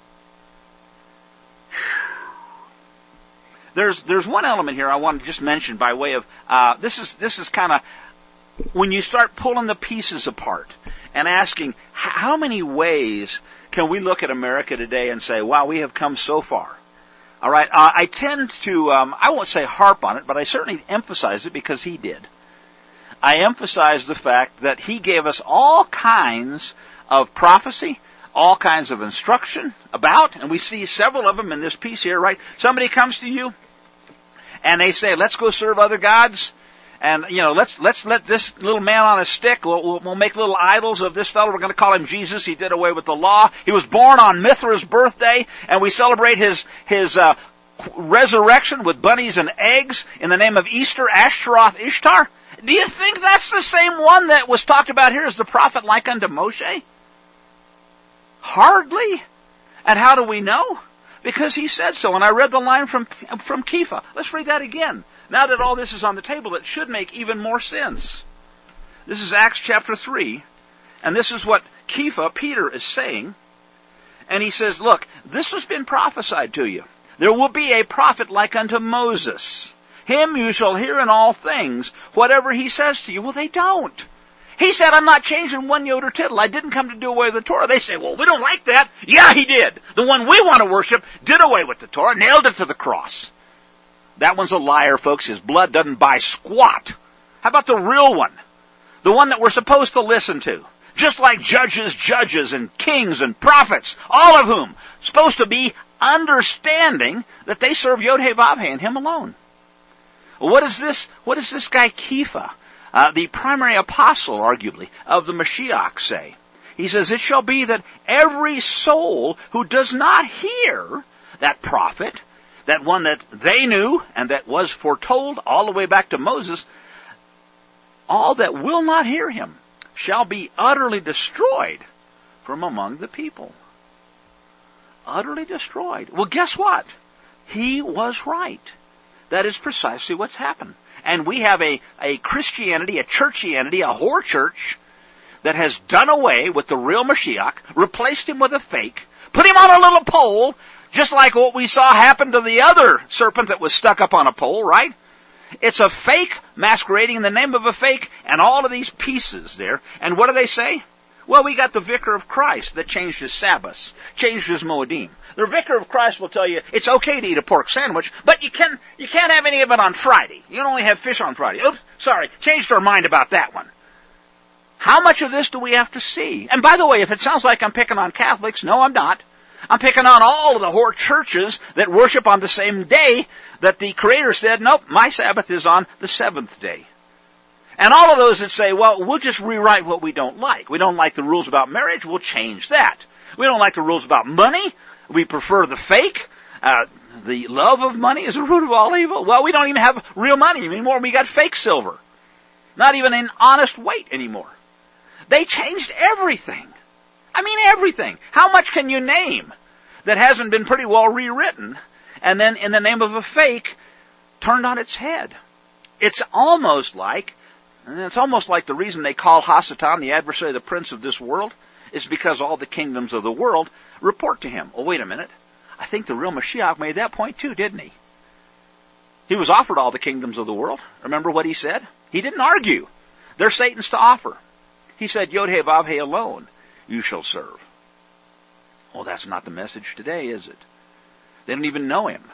There's there's one element here I want to just mention by way of uh, this is this is kind of when you start pulling the pieces apart and asking how many ways can we look at America today and say, wow, we have come so far. All right, uh, I tend to um, I won't say harp on it, but I certainly emphasize it because he did. I emphasize the fact that he gave us all kinds of prophecy, all kinds of instruction about, and we see several of them in this piece here, right? Somebody comes to you and they say, let's go serve other gods, and, you know, let's let's let this little man on a stick, we'll, we'll, we'll make little idols of this fellow, we're going to call him Jesus, he did away with the law, he was born on Mithra's birthday, and we celebrate his, his, uh, resurrection with bunnies and eggs in the name of Easter, Ashtaroth, Ishtar. Do you think that's the same one that was talked about here as the prophet like unto Moshe? Hardly. And how do we know? Because he said so. And I read the line from from Kepha. Let's read that again. Now that all this is on the table, it should make even more sense. This is Acts chapter three. And this is what Kepha, Peter, is saying. And he says, look, this has been prophesied to you. There will be a prophet like unto Moses. Him you shall hear in all things, whatever he says to you. Well, they don't. He said, I'm not changing one jot or tittle. I didn't come to do away with the Torah. They say, well, we don't like that. Yeah, he did. The one we want to worship did away with the Torah, nailed it to the cross. That one's a liar, folks. His blood doesn't buy squat. How about the real one? The one that we're supposed to listen to. Just like judges, judges, and kings and prophets, all of whom supposed to be understanding that they serve Yod-Heh-Vav-Heh and him alone. What is this? What is this guy Kepha, uh, the primary apostle, arguably, of the Mashiach say? He says, it shall be that every soul who does not hear that prophet, that one that they knew and that was foretold all the way back to Moses, all that will not hear him shall be utterly destroyed from among the people. Utterly destroyed. Well, guess what? He was right. That is precisely what's happened. And we have a, a Christianity, a churchianity, a whore church that has done away with the real Mashiach, replaced him with a fake, put him on a little pole, just like what we saw happen to the other serpent that was stuck up on a pole, right? It's a fake masquerading in the name of a fake, and all of these pieces there. And what do they say? Well, we got the Vicar of Christ that changed his Sabbaths, changed his Moedim. The Vicar of Christ will tell you it's okay to eat a pork sandwich, but you can you can't have any of it on Friday. You can only have fish on Friday. Oops, sorry, changed our mind about that one. How much of this do we have to see? And by the way, if it sounds like I'm picking on Catholics, no, I'm not. I'm picking on all of the whore churches that worship on the same day that the Creator said, nope, my Sabbath is on the seventh day. And all of those that say, well, we'll just rewrite what we don't like. We don't like the rules about marriage, we'll change that. We don't like the rules about money, we prefer the fake. Uh, the love of money is the root of all evil. Well, we don't even have real money anymore. We got fake silver. Not even in honest weight anymore. They changed everything. I mean everything. How much can you name that hasn't been pretty well rewritten and then in the name of a fake turned on its head? It's almost like, and it's almost like the reason they call Hasatan, the adversary, the prince of this world, is because all the kingdoms of the world report to him. Well, wait a minute. I think the real Mashiach made that point too, didn't he? He was offered all the kingdoms of the world. Remember what he said? He didn't argue. They're Satan's to offer. He said, Yod-Heh Vav-Heh alone you shall serve. Well, that's not the message today, is it? They don't even know him.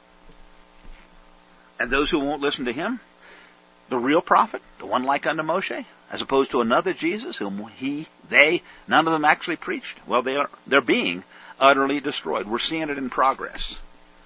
And those who won't listen to him, the real prophet, the one like unto Moshe, as opposed to another Jesus whom he, they, none of them actually preached, well, they are, they're being utterly destroyed. We're seeing it in progress.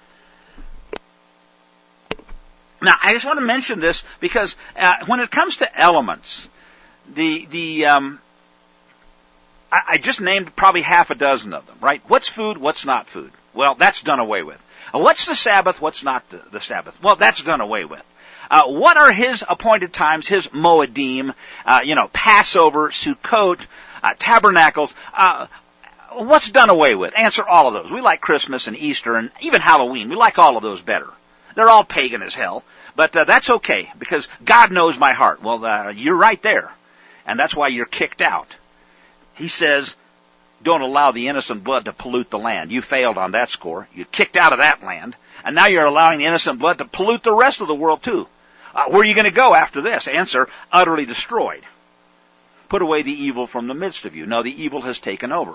Now, I just want to mention this because uh, when it comes to elements, the the um, I, I just named probably half a dozen of them, right? What's food? What's not food? Well, that's done away with. Uh, what's the Sabbath? What's not the, the Sabbath? Well, that's done away with. Uh, what are his appointed times? His Moedim, uh, you know, Passover, Sukkot, uh, Tabernacles. Uh, what's done away with? Answer all of those. We like Christmas and Easter and even Halloween. We like all of those better. They're all pagan as hell, but uh, that's okay because God knows my heart. Well, uh, you're right there, and that's why you're kicked out. He says, don't allow the innocent blood to pollute the land. You failed on that score. You're kicked out of that land, and now you're allowing the innocent blood to pollute the rest of the world too. Uh, where are you going to go after this? Answer, utterly destroyed. Put away the evil from the midst of you. No, the evil has taken over.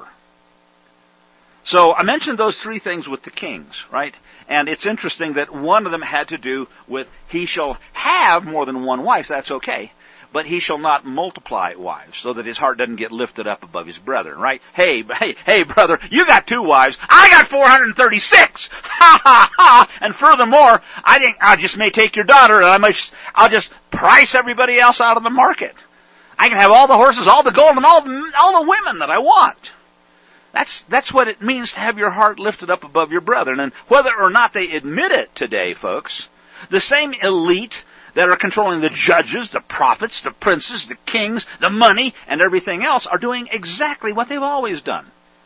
So I mentioned those three things with the kings, right? And it's interesting that one of them had to do with he shall have more than one wife. That's okay. But he shall not multiply wives so that his heart doesn't get lifted up above his brethren, right? Hey, hey, hey, brother, you got two wives. I got four hundred thirty-six. Ha, ha, ha. And furthermore, I think I just may take your daughter and I must, I'll just price everybody else out of the market. I can have all the horses, all the gold, and all the, all the women that I want. That's, that's what it means to have your heart lifted up above your brethren. And whether or not they admit it today, folks, the same elite that are controlling the judges, the prophets, the princes, the kings, the money, and everything else are doing exactly what they've always done.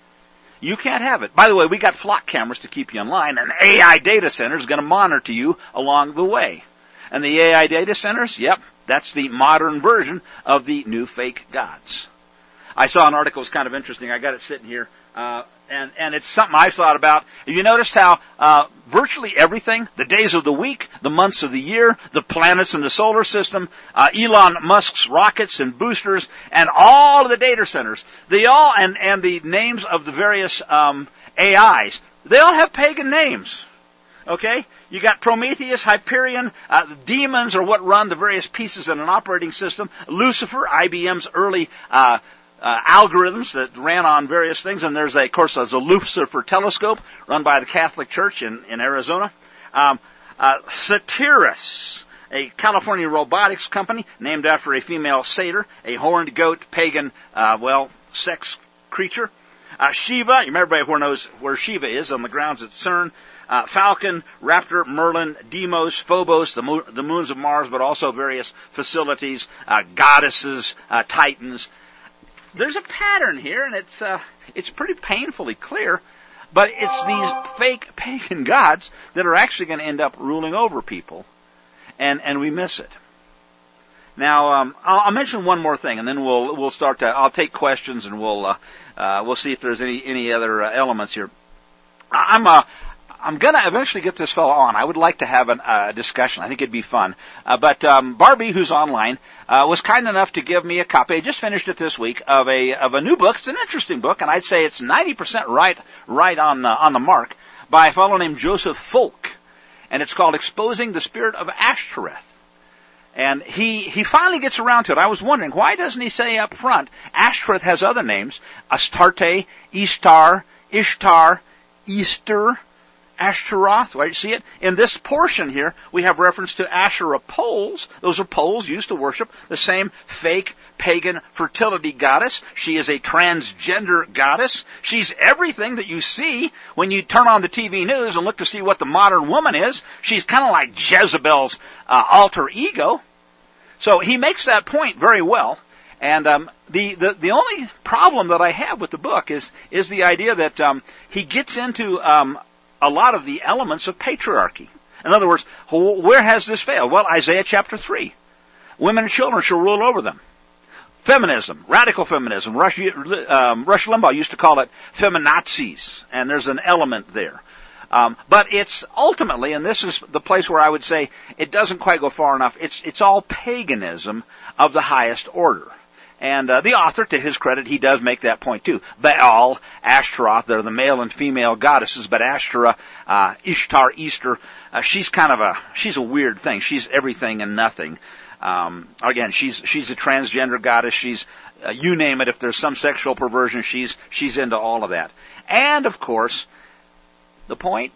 You can't have it. By the way, we got flock cameras to keep you in line, and A I data center is going to monitor you along the way. And the A I data centers, yep, that's the modern version of the new fake gods. I saw an article that was kind of interesting. I got it sitting here. Uh, and, and it's something I've thought about. Have you noticed how, uh, virtually everything, the days of the week, the months of the year, the planets in the solar system, uh, Elon Musk's rockets and boosters, and all of the data centers, they all, and, and the names of the various, um, A Is, they all have pagan names. Okay? You got Prometheus, Hyperion, uh, the demons are what run the various pieces in an operating system. Lucifer, I B M's early, uh, Uh, algorithms that ran on various things, and there's a, of course, there's a Lucifer telescope run by the Catholic Church in, in Arizona. Um, uh, Satyrus, a California robotics company named after a female satyr, a horned goat pagan, uh, well, sex creature. Uh, Shiva, you remember everyone knows where Shiva is on the grounds at CERN. Uh, Falcon, Raptor, Merlin, Deimos, Phobos, the, mo- the moons of Mars, but also various facilities, uh, goddesses, uh, titans. There's a pattern here, and it's uh, it's pretty painfully clear, but it's these fake pagan gods that are actually going to end up ruling over people, and and we miss it. Now, um, I'll, I'll mention one more thing, and then we'll we'll start to. I'll take questions, and we'll uh, uh, we'll see if there's any any other uh, elements here. I'm uh, I'm going to eventually get this fellow on. I would like to have a uh, discussion. I think it'd be fun. Uh, but um, Barbie, who's online, uh, was kind enough to give me a copy. I just finished it this week of a of a new book. It's an interesting book, and I'd say it's ninety percent right right on uh, on the mark by a fellow named Joseph Folk, and it's called "Exposing the Spirit of Ashtoreth." And he he finally gets around to it. I was wondering, why doesn't he say up front, Ashtoreth has other names: Astarte, Ishtar, Ishtar, Easter. Ashtaroth, right? You see it? In this portion here, we have reference to Asherah poles. Those are poles used to worship the same fake pagan fertility goddess. She is a transgender goddess. She's everything that you see when you turn on the T V news and look to see what the modern woman is. She's kind of like Jezebel's uh, alter ego. So he makes that point very well. And um, the, the the only problem that I have with the book is is the idea that um, he gets into um, a lot of the elements of patriarchy. In other words, where has this failed? Well, Isaiah chapter three. Women and children shall rule over them. Feminism, radical feminism. Rush, um, Rush Limbaugh used to call it feminazis, and there's an element there. Um, but it's ultimately, and this is the place where I would say it doesn't quite go far enough, it's it's all paganism of the highest order. And uh, the author, to his credit, he does make that point too. Baal, Ashtaroth, they're the male and female goddesses, but Ashtoreth, uh, Ishtar, Easter, uh, she's kind of a, she's a weird thing. She's everything and nothing. Um, again, she's she's a transgender goddess. She's, uh, you name it, if there's some sexual perversion, she's she's into all of that. And, of course, the point,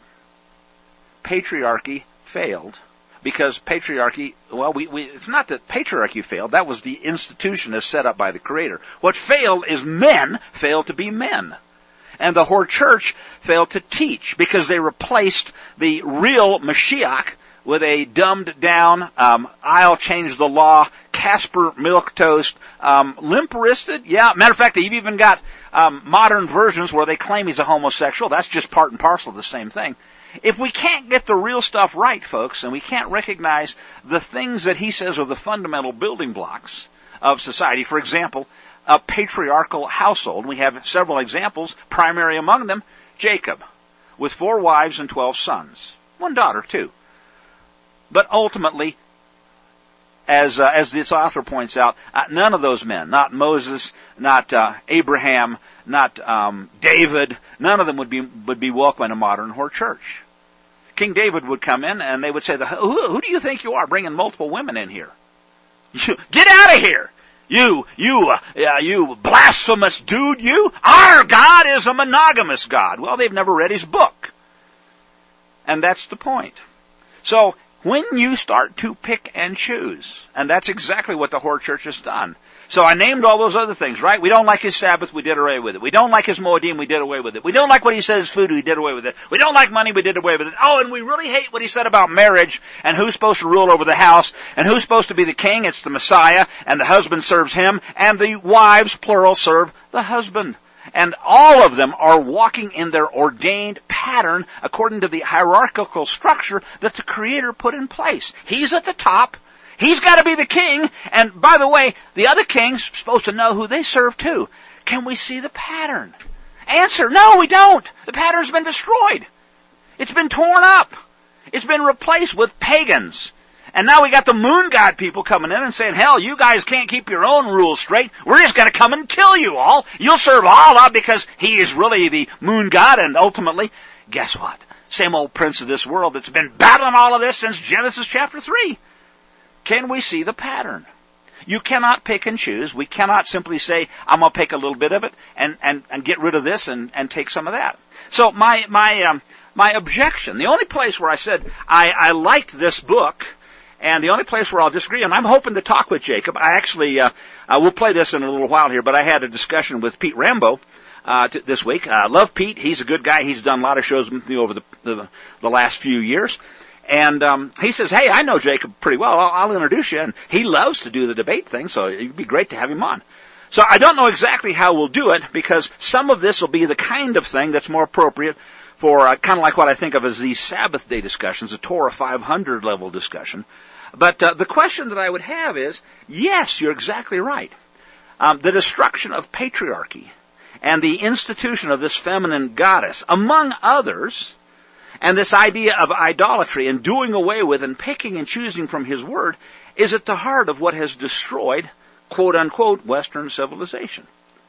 patriarchy failed. Because patriarchy, well, we, we, it's not that patriarchy failed. That was the institution as set up by the Creator. What failed is men failed to be men. And the whore church failed to teach because they replaced the real Mashiach with a dumbed down, um, I'll change the law, Casper milquetoast, um, limp-wristed. Yeah, matter of fact, they've even got um, modern versions where they claim he's a homosexual. That's just part and parcel of the same thing. If we can't get the real stuff right, folks, and we can't recognize the things that he says are the fundamental building blocks of society, for example, a patriarchal household, we have several examples, primary among them, Jacob, with four wives and twelve sons. One daughter, too. But ultimately, as uh, as this author points out, uh, none of those men, not Moses, not uh, Abraham, not um, David, none of them would be would be welcome in a modern whore church. King David would come in and they would say, who, who do you think you are bringing multiple women in here? You, get out of here! You, you, uh, you blasphemous dude, you! Our God is a monogamous God. Well, they've never read his book. And that's the point. So, when you start to pick and choose, and that's exactly what the whore church has done. So I named all those other things, right? We don't like his Sabbath, we did away with it. We don't like his Moedim, we did away with it. We don't like what he says food, we did away with it. We don't like money, we did away with it. Oh, and we really hate what he said about marriage and who's supposed to rule over the house and who's supposed to be the king. It's the Messiah, and the husband serves him, and the wives, plural, serve the husband. And all of them are walking in their ordained pattern according to the hierarchical structure that the Creator put in place. He's at the top. He's got to be the king. And by the way, the other king's supposed to know who they serve too. Can we see the pattern? Answer, no, we don't. The pattern's been destroyed. It's been torn up. It's been replaced with pagans. And now we got the moon god people coming in and saying, hell, you guys can't keep your own rules straight. We're just going to come and kill you all. You'll serve Allah because he is really the moon god. And ultimately, guess what? Same old prince of this world that's been battling all of this since Genesis chapter three. Can we see the pattern? You cannot pick and choose. We cannot simply say, I'm going to pick a little bit of it and, and, and get rid of this and, and take some of that. So my, my, um, my objection, the only place where I said I, I liked this book, and the only place where I'll disagree, and I'm hoping to talk with Jacob. I actually, uh, uh we'll play this in a little while here, but I had a discussion with Pete Rambo, uh, t- this week. I uh, love Pete. He's a good guy. He's done a lot of shows with me over the, the, the last few years. And, um, he says, hey, I know Jacob pretty well. I'll, I'll introduce you. And he loves to do the debate thing, so it'd be great to have him on. So I don't know exactly how we'll do it, because some of this will be the kind of thing that's more appropriate for uh, kind of like what I think of as these Sabbath day discussions, a Torah five hundred level discussion. But uh, the question that I would have is, yes, you're exactly right. Um, the destruction of patriarchy and the institution of this feminine goddess, among others, and this idea of idolatry and doing away with and picking and choosing from his word, is at the heart of what has destroyed, quote unquote, Western civilization.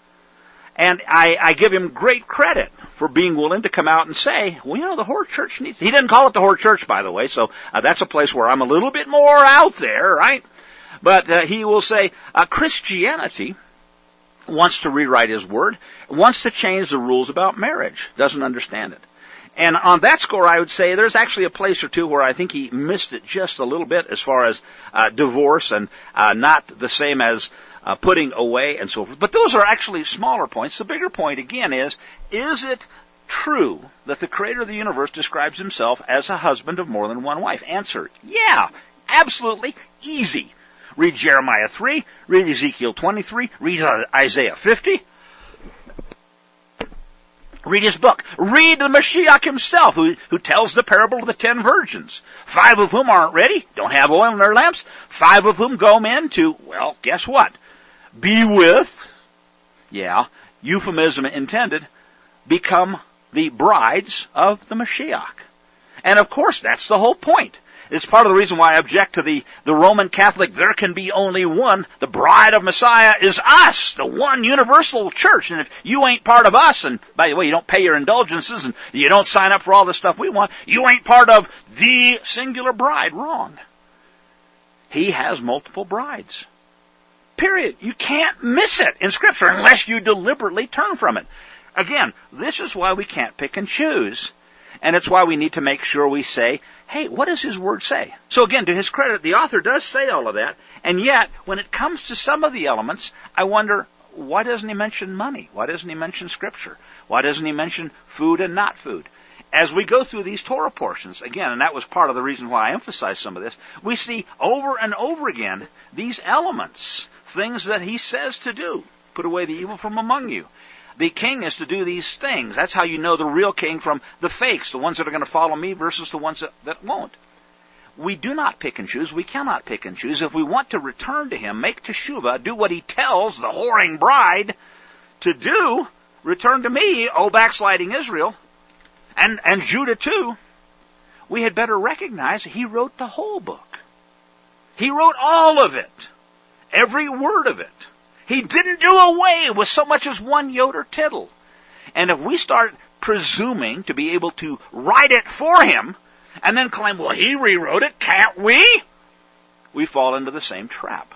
And I, I give him great credit for being willing to come out and say, well, you know, the whore church needs... He didn't call it the whore church, by the way, so uh, that's a place where I'm a little bit more out there, right? But uh, he will say, uh, Christianity wants to rewrite his word, wants to change the rules about marriage, doesn't understand it. And on that score, I would say there's actually a place or two where I think he missed it just a little bit as far as uh, divorce and uh, not the same as uh, putting away and so forth. But those are actually smaller points. The bigger point, again, is, is it true that the creator of the universe describes himself as a husband of more than one wife? Answer, yeah, absolutely, easy. Read Jeremiah three, read Ezekiel twenty-three, read Isaiah fifty. Read his book. Read the Mashiach himself, who, who tells the parable of the ten virgins, five of whom aren't ready, don't have oil in their lamps, five of whom go in to, well, guess what? Be with, yeah, euphemism intended, become the brides of the Mashiach. And of course, that's the whole point. It's part of the reason why I object to the, the Roman Catholic, there can be only one. The bride of Messiah is us, the one universal church. And if you ain't part of us, and by the way, you don't pay your indulgences, and you don't sign up for all the stuff we want, you ain't part of the singular bride. Wrong. He has multiple brides. Period. You can't miss it in Scripture unless you deliberately turn from it. Again, this is why we can't pick and choose. And it's why we need to make sure we say, hey, what does his word say? So again, to his credit, the author does say all of that. And yet, when it comes to some of the elements, I wonder, why doesn't he mention money? Why doesn't he mention Scripture? Why doesn't he mention food and not food? As we go through these Torah portions, again, and that was part of the reason why I emphasized some of this, we see over and over again these elements, things that he says to do. Put away the evil from among you. The king is to do these things. That's how you know the real king from the fakes, the ones that are going to follow me versus the ones that, that won't. We do not pick and choose. We cannot pick and choose. If we want to return to him, make teshuvah, do what he tells the whoring bride to do, return to me, O backsliding Israel, and, and Judah too, we had better recognize he wrote the whole book. He wrote all of it. Every word of it. He didn't do away with so much as one jot or tittle. And if we start presuming to be able to write it for him, and then claim, well, he rewrote it, can't we? We fall into the same trap.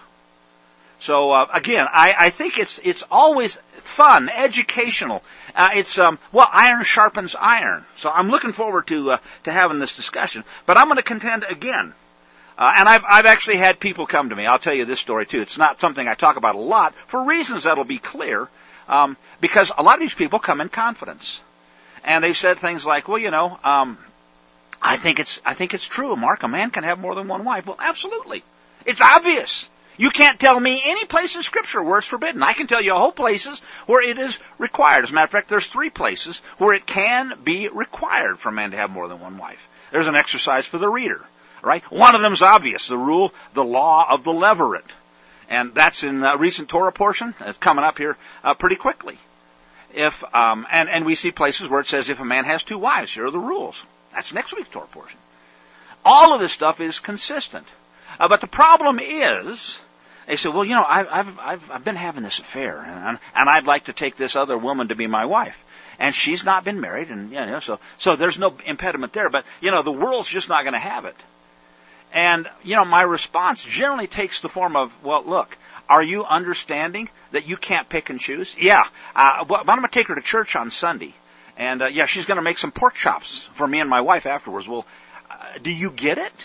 So, uh, again, I, I think it's it's always fun, educational. Uh, it's, um, well, iron sharpens iron. So I'm looking forward to uh, to having this discussion. But I'm going to contend again. Uh, and I've, I've actually had people come to me. I'll tell you this story too. It's not something I talk about a lot for reasons that'll be clear, um, because a lot of these people come in confidence, and they've said things like, "Well, you know, um, I think it's I think it's true, Mark. A man can have more than one wife." Well, absolutely, it's obvious. You can't tell me any place in Scripture where it's forbidden. I can tell you a whole places where it is required. As a matter of fact, there's three places where it can be required for a man to have more than one wife. There's an exercise for the reader. Right? One of them is obvious, the rule, the law of the levirate. And that's in a recent Torah portion. It's coming up here uh, pretty quickly. If um, and, and we see places where it says if a man has two wives, here are the rules. That's next week's Torah portion. All of this stuff is consistent. Uh, but the problem is, they say, well, you know, I've, I've, I've, I've been having this affair, and, and I'd like to take this other woman to be my wife. And she's not been married, and, you know, so, so there's no impediment there. But, you know, the world's just not going to have it. And, you know, my response generally takes the form of, well, look, are you understanding that you can't pick and choose? Yeah. Uh, well, I'm going to take her to church on Sunday. And, uh, yeah, she's going to make some pork chops for me and my wife afterwards. Well, uh, do you get it?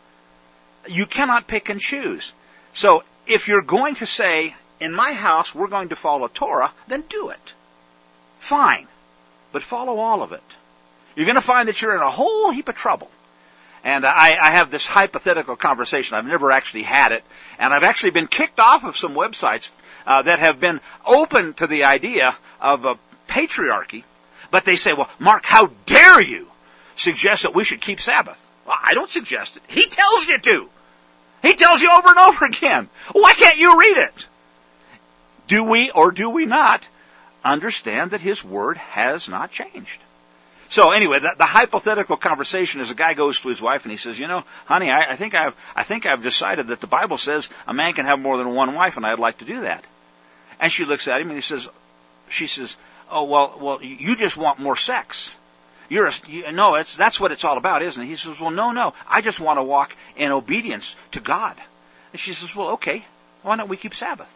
You cannot pick and choose. So if you're going to say, in my house, we're going to follow Torah, then do it. Fine. But follow all of it. You're going to find that you're in a whole heap of trouble. And I, I have this hypothetical conversation. I've never actually had it. And I've actually been kicked off of some websites uh, that have been open to the idea of a patriarchy. But they say, well, Mark, how dare you suggest that we should keep Sabbath? Well, I don't suggest it. He tells you to. He tells you over and over again. Why can't you read it? Do we or do we not understand that his word has not changed? So anyway, the, the hypothetical conversation is a guy goes to his wife and he says, you know, honey, I, I think I've, I think I've decided that the Bible says a man can have more than one wife, and I'd like to do that. And she looks at him and he says, she says, oh, well, well, you just want more sex. You're a, you, no, it's, that's what it's all about, isn't it? He says, well, no, no, I just want to walk in obedience to God. And she says, well, okay, why don't we keep Sabbath?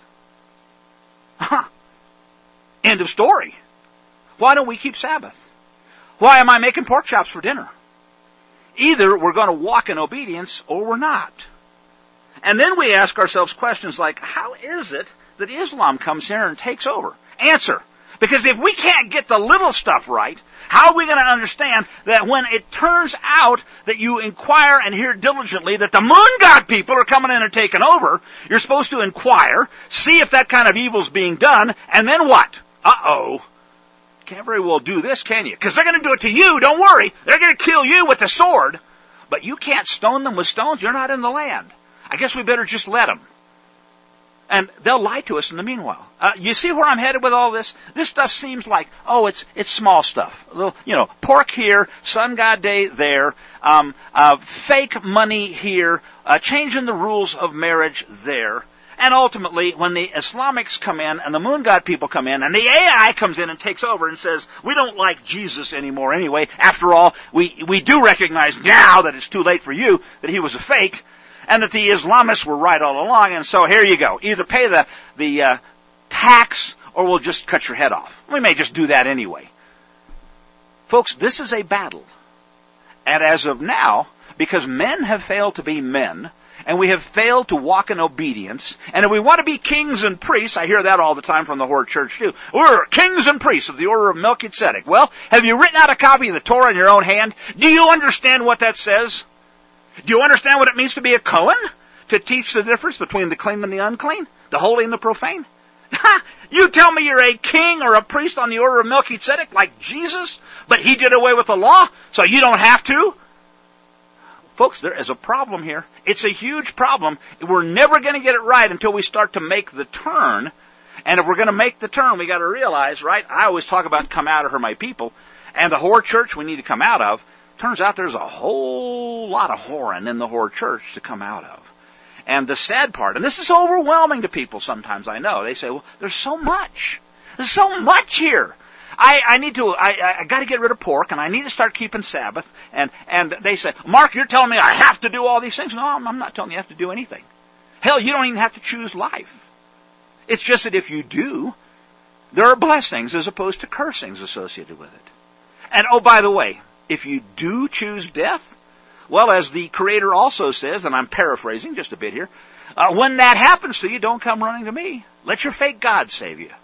Huh. End of story. Why don't we keep Sabbath? Why am I making pork chops for dinner? Either we're going to walk in obedience or we're not. And then we ask ourselves questions like, how is it that Islam comes here and takes over? Answer. Because if we can't get the little stuff right, how are we going to understand that when it turns out that you inquire and hear diligently that the moon god people are coming in and taking over, you're supposed to inquire, see if that kind of evil's being done, and then what? Uh-oh. Can't very well do this, can you? Because they're going to do it to you, don't worry. They're going to kill you with the sword. But you can't stone them with stones, you're not in the land. I guess we better just let them. And they'll lie to us in the meanwhile. Uh, you see where I'm headed with all this? This stuff seems like, oh, it's it's small stuff. A little, you know, pork here, sun god day there, um, uh, fake money here, uh, changing the rules of marriage there. And ultimately, when the Islamics come in and the moon god people come in and the A I comes in and takes over and says, we don't like Jesus anymore anyway. After all, we, we do recognize now that it's too late for you that he was a fake. And that the Islamists were right all along, and so here you go. Either pay the, the uh, tax, or we'll just cut your head off. We may just do that anyway. Folks, this is a battle. And as of now, because men have failed to be men, and we have failed to walk in obedience, and if we want to be kings and priests, I hear that all the time from the Horde Church too, we're kings and priests of the order of Melchizedek. Well, have you written out a copy of the Torah in your own hand? Do you understand what that says? Do you understand what it means to be a Cohen? To teach the difference between the clean and the unclean? The holy and the profane? You tell me you're a king or a priest on the order of Melchizedek like Jesus, but he did away with the law, so you don't have to? Folks, there is a problem here. It's a huge problem. We're never going to get it right until we start to make the turn. And if we're going to make the turn, we got to realize, right? I always talk about come out of her, my people. And the Horde Church we need to come out of. Turns out there's a whole lot of whoring in the Horde Church to come out of. And the sad part, and this is overwhelming to people sometimes, I know. They say, well, there's so much. There's so much here. I, I need to, I, I got to get rid of pork, and I need to start keeping Sabbath. And, and they say, Mark, you're telling me I have to do all these things? No, I'm, I'm not telling you you have to do anything. Hell, you don't even have to choose life. It's just that if you do, there are blessings as opposed to cursings associated with it. And oh, by the way, if you do choose death, well, as the Creator also says, and I'm paraphrasing just a bit here, uh, when that happens to you, don't come running to me. Let your fake God save you.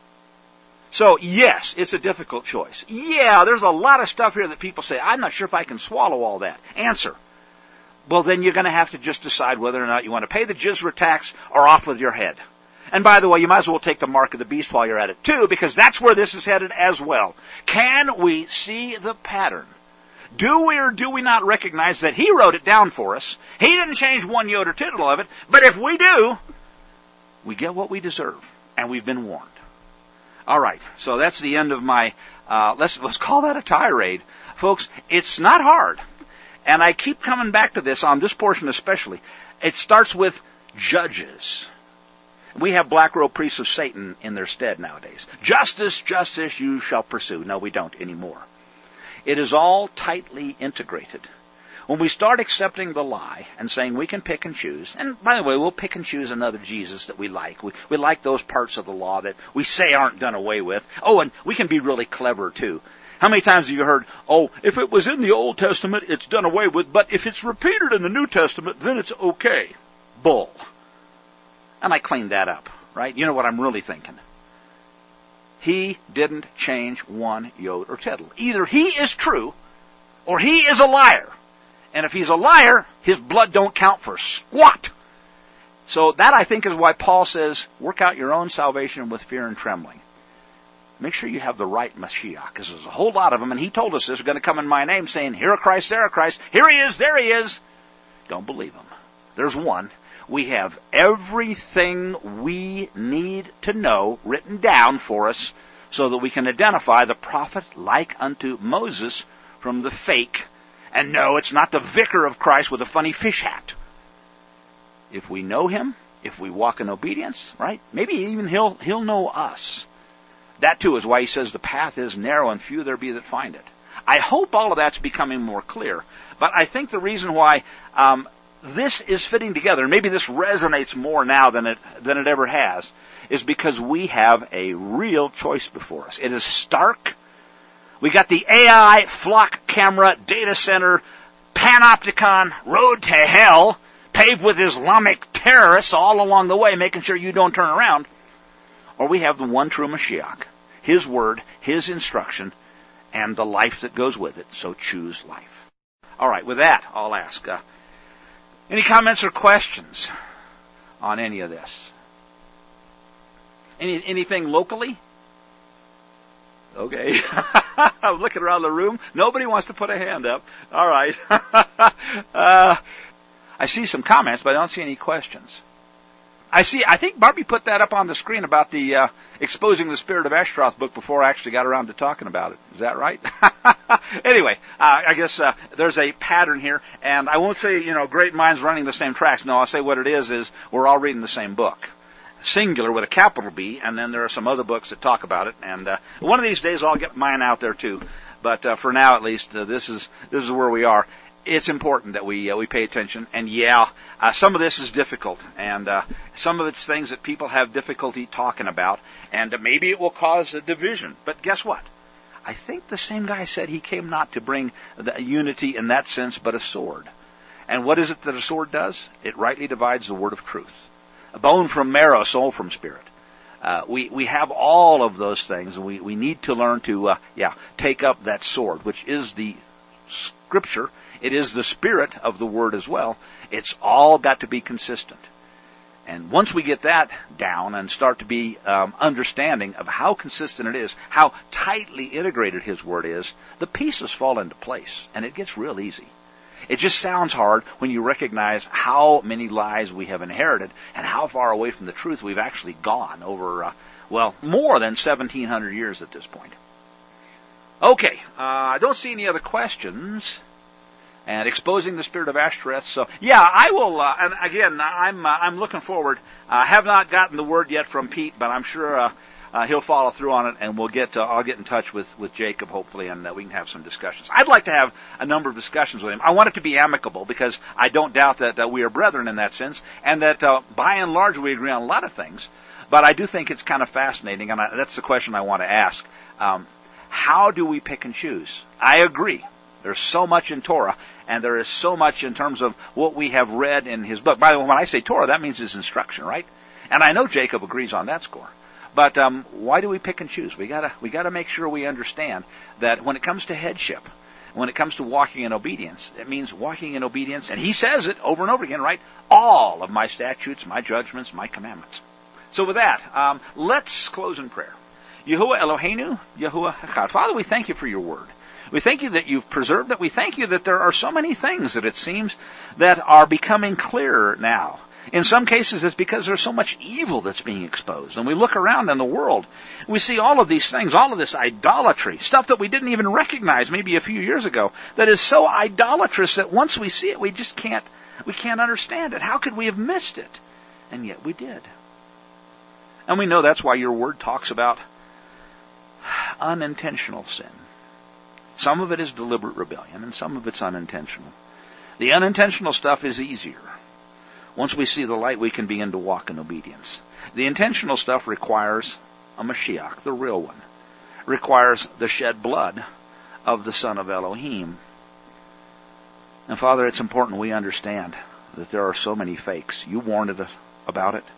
So, yes, it's a difficult choice. Yeah, there's a lot of stuff here that people say, I'm not sure if I can swallow all that. Answer. Well, then you're going to have to just decide whether or not you want to pay the jizra tax or off with your head. And by the way, you might as well take the mark of the beast while you're at it too, because that's where this is headed as well. Can we see the pattern? Do we or do we not recognize that he wrote it down for us? He didn't change one jot or tittle of it, but if we do, we get what we deserve, and we've been warned. All right, so that's the end of my, uh, let's, let's call that a tirade. Folks, it's not hard, and I keep coming back to this on this portion especially. It starts with Judges. We have black robe priests of Satan in their stead nowadays. Justice, justice, you shall pursue. No, we don't anymore. It is all tightly integrated. When we start accepting the lie and saying we can pick and choose, and by the way, we'll pick and choose another Jesus that we like. We, we like those parts of the law that we say aren't done away with. Oh, and we can be really clever too. How many times have you heard, oh, if it was in the Old Testament, it's done away with, but if it's repeated in the New Testament, then it's okay. Bull. And I cleaned that up, right? You know what I'm really thinking. He didn't change one jot or tittle. Either he is true, or he is a liar. And if he's a liar, his blood don't count for squat. So that, I think, is why Paul says, work out your own salvation with fear and trembling. Make sure you have the right Mashiach, because there's a whole lot of them, and he told us this, are going to come in my name saying, here a Christ, there a Christ, here he is, there he is. Don't believe him. There's one. We have everything we need to know written down for us so that we can identify the prophet like unto Moses from the fake. And no, it's not the vicar of Christ with a funny fish hat. If we know him, if we walk in obedience, right? Maybe even he'll, he'll know us. That too is why he says the path is narrow and few there be that find it. I hope all of that's becoming more clear. But I think the reason why um, this is fitting together, and maybe this resonates more now than it than it ever has, is because we have a real choice before us. It is stark, We got the A I, flock camera, data center, panopticon, road to hell, paved with Islamic terrorists all along the way, making sure you don't turn around. Or we have the one true Mashiach, His word, His instruction, and the life that goes with it. So choose life. All right, with that, I'll ask, uh, any comments or questions on any of this? Any Anything locally? Okay. I'm looking around the room. Nobody wants to put a hand up. All right. uh, I see some comments, but I don't see any questions. I see, I think Barbie put that up on the screen about the uh, Exposing the Spirit of Ashtaroth book before I actually got around to talking about it. Is that right? Anyway, uh, I guess uh, there's a pattern here, and I won't say, you know, great minds running the same tracks. No, I'll say what it is, is we're all reading the same book. Singular with a capital B, and then there are some other books that talk about it, and uh, one of these days I'll get mine out there too. But uh, for now, at least, uh, this is this is where we are. It's important that we uh, we pay attention, and yeah, uh, some of this is difficult, and uh, some of it's things that people have difficulty talking about, and uh, maybe it will cause a division. But guess what? I think the same guy said he came not to bring the unity in that sense, but a sword. And what is it that a sword does? It rightly divides the word of truth. A bone from marrow, soul from spirit. Uh, we, we have all of those things, and we, we need to learn to, uh, yeah, take up that sword, which is the Scripture. It is the spirit of the Word as well. It's all got to be consistent. And once we get that down and start to be um, understanding of how consistent it is, how tightly integrated His Word is, the pieces fall into place, and it gets real easy. It just sounds hard when you recognize how many lies we have inherited and how far away from the truth we've actually gone over, uh, well, more than seventeen hundred years at this point. Okay, uh, I don't see any other questions. And Exposing the Spirit of Ashtoreth. So, yeah, I will, uh, and again, I'm uh, I'm looking forward. I uh, have not gotten the word yet from Pete, but I'm sure uh, uh, he'll follow through on it, and we'll get, uh, I'll get in touch with, with Jacob, hopefully, and uh, we can have some discussions. I'd like to have a number of discussions with him. I want it to be amicable, because I don't doubt that uh, we are brethren in that sense, and that uh, by and large we agree on a lot of things. But I do think it's kind of fascinating, and I, that's the question I want to ask. Um, how do we pick and choose? I agree. There's so much in Torah, and there is so much in terms of what we have read in his book. By the way, when I say Torah, that means his instruction, right? And I know Jacob agrees on that score. But um, why do we pick and choose? We gotta we gotta make sure we understand that when it comes to headship, when it comes to walking in obedience, it means walking in obedience. And he says it over and over again, right? All of my statutes, my judgments, my commandments. So with that, um, let's close in prayer. Yahuwah Eloheinu, Yahuwah Echad. Father, we thank you for your word. We thank you that you've preserved it. We thank you that there are so many things that it seems that are becoming clearer now. In some cases, it's because there's so much evil that's being exposed. And we look around in the world, we see all of these things, all of this idolatry, stuff that we didn't even recognize maybe a few years ago, that is so idolatrous that once we see it, we just can't, we can't understand it. How could we have missed it? And yet we did. And we know that's why your word talks about unintentional sin. Some of it is deliberate rebellion, and some of it's unintentional. The unintentional stuff is easier. Once we see the light, we can begin to walk in obedience. The intentional stuff requires a Mashiach, the real one. Requires the shed blood of the Son of Elohim. And Father, it's important we understand that there are so many fakes. You warned us about it.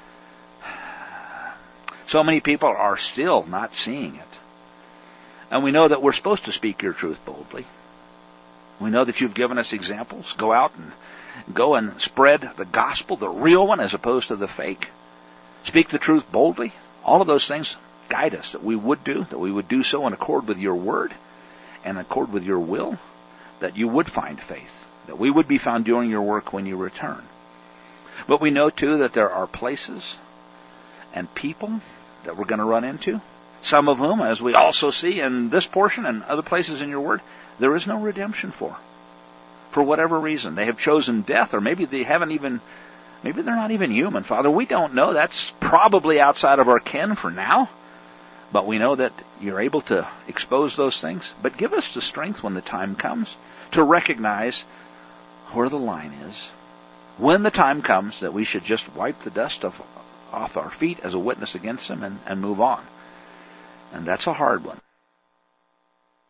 So many people are still not seeing it. And we know that we're supposed to speak your truth boldly. We know that you've given us examples. Go out and go and spread the gospel, the real one, as opposed to the fake. Speak the truth boldly. All of those things guide us that we would do, that we would do so in accord with your word and in accord with your will, that you would find faith, that we would be found doing your work when you return. But we know, too, that there are places and people that we're going to run into, some of whom, as we also see in this portion and other places in your word, there is no redemption for. For whatever reason. They have chosen death, or maybe they haven't even, maybe they're not even human. Father, we don't know. That's probably outside of our ken for now. But we know that you're able to expose those things. But give us the strength when the time comes to recognize where the line is. When the time comes that we should just wipe the dust off, off our feet as a witness against them and, and move on. And that's a hard one.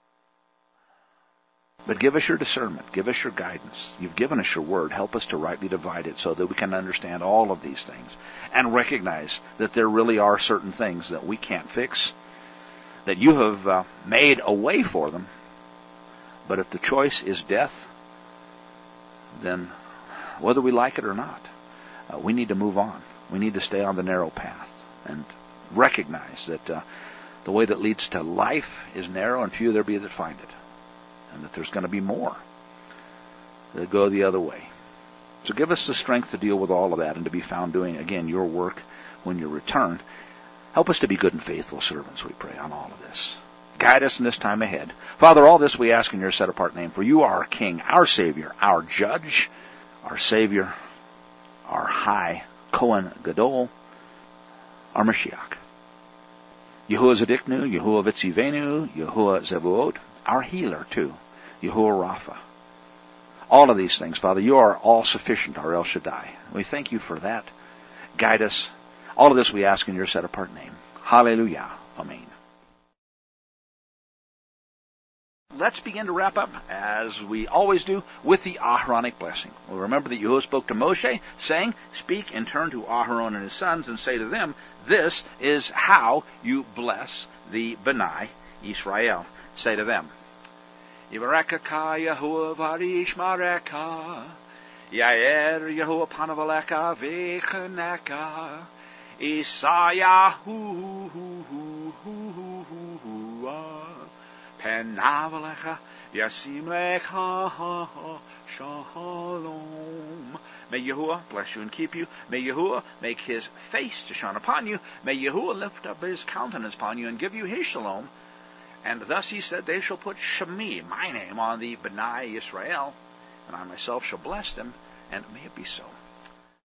But give us your discernment. Give us your guidance. You've given us your word. Help us to rightly divide it so that we can understand all of these things and recognize that there really are certain things that we can't fix, that you have uh, made a way for them. But if the choice is death, then whether we like it or not, uh, we need to move on. We need to stay on the narrow path and recognize that uh, the way that leads to life is narrow, and few there be that find it. And that there's going to be more that go the other way. So give us the strength to deal with all of that and to be found doing, again, your work when you return. Help us to be good and faithful servants, we pray, on all of this. Guide us in this time ahead. Father, all this we ask in your set-apart name, for you are our King, our Savior, our Judge, our Savior, our High Kohen Gadol, our Mashiach. Yahuwah Zedeknu, Yahuwah Vitzivenu, Yahuwah Zevuot, our healer too, Yahuwah Rapha. All of these things, Father, you are all sufficient, our El Shaddai. We thank you for that. Guide us. All of this we ask in your set-apart name. Hallelujah. Amen. Let's begin to wrap up, as we always do, with the Aharonic blessing. We'll remember that Yahuwah spoke to Moshe, saying, "Speak and turn to Aharon and his sons, and say to them, this is how you bless the B'nai Israel." Say to them, Yivarekaka Yahuwah v'yishmareka, Yair Yahuwah panav alecha v'chaneka, Isayahu penav alecha yasim lecha shalom. May Yahuwah bless you and keep you. May Yahuwah make his face to shine upon you. May Yahuwah lift up his countenance upon you and give you his shalom. And thus he said, they shall put Shemi, my name, on the B'nai Yisrael, and I myself shall bless them, and may it be so.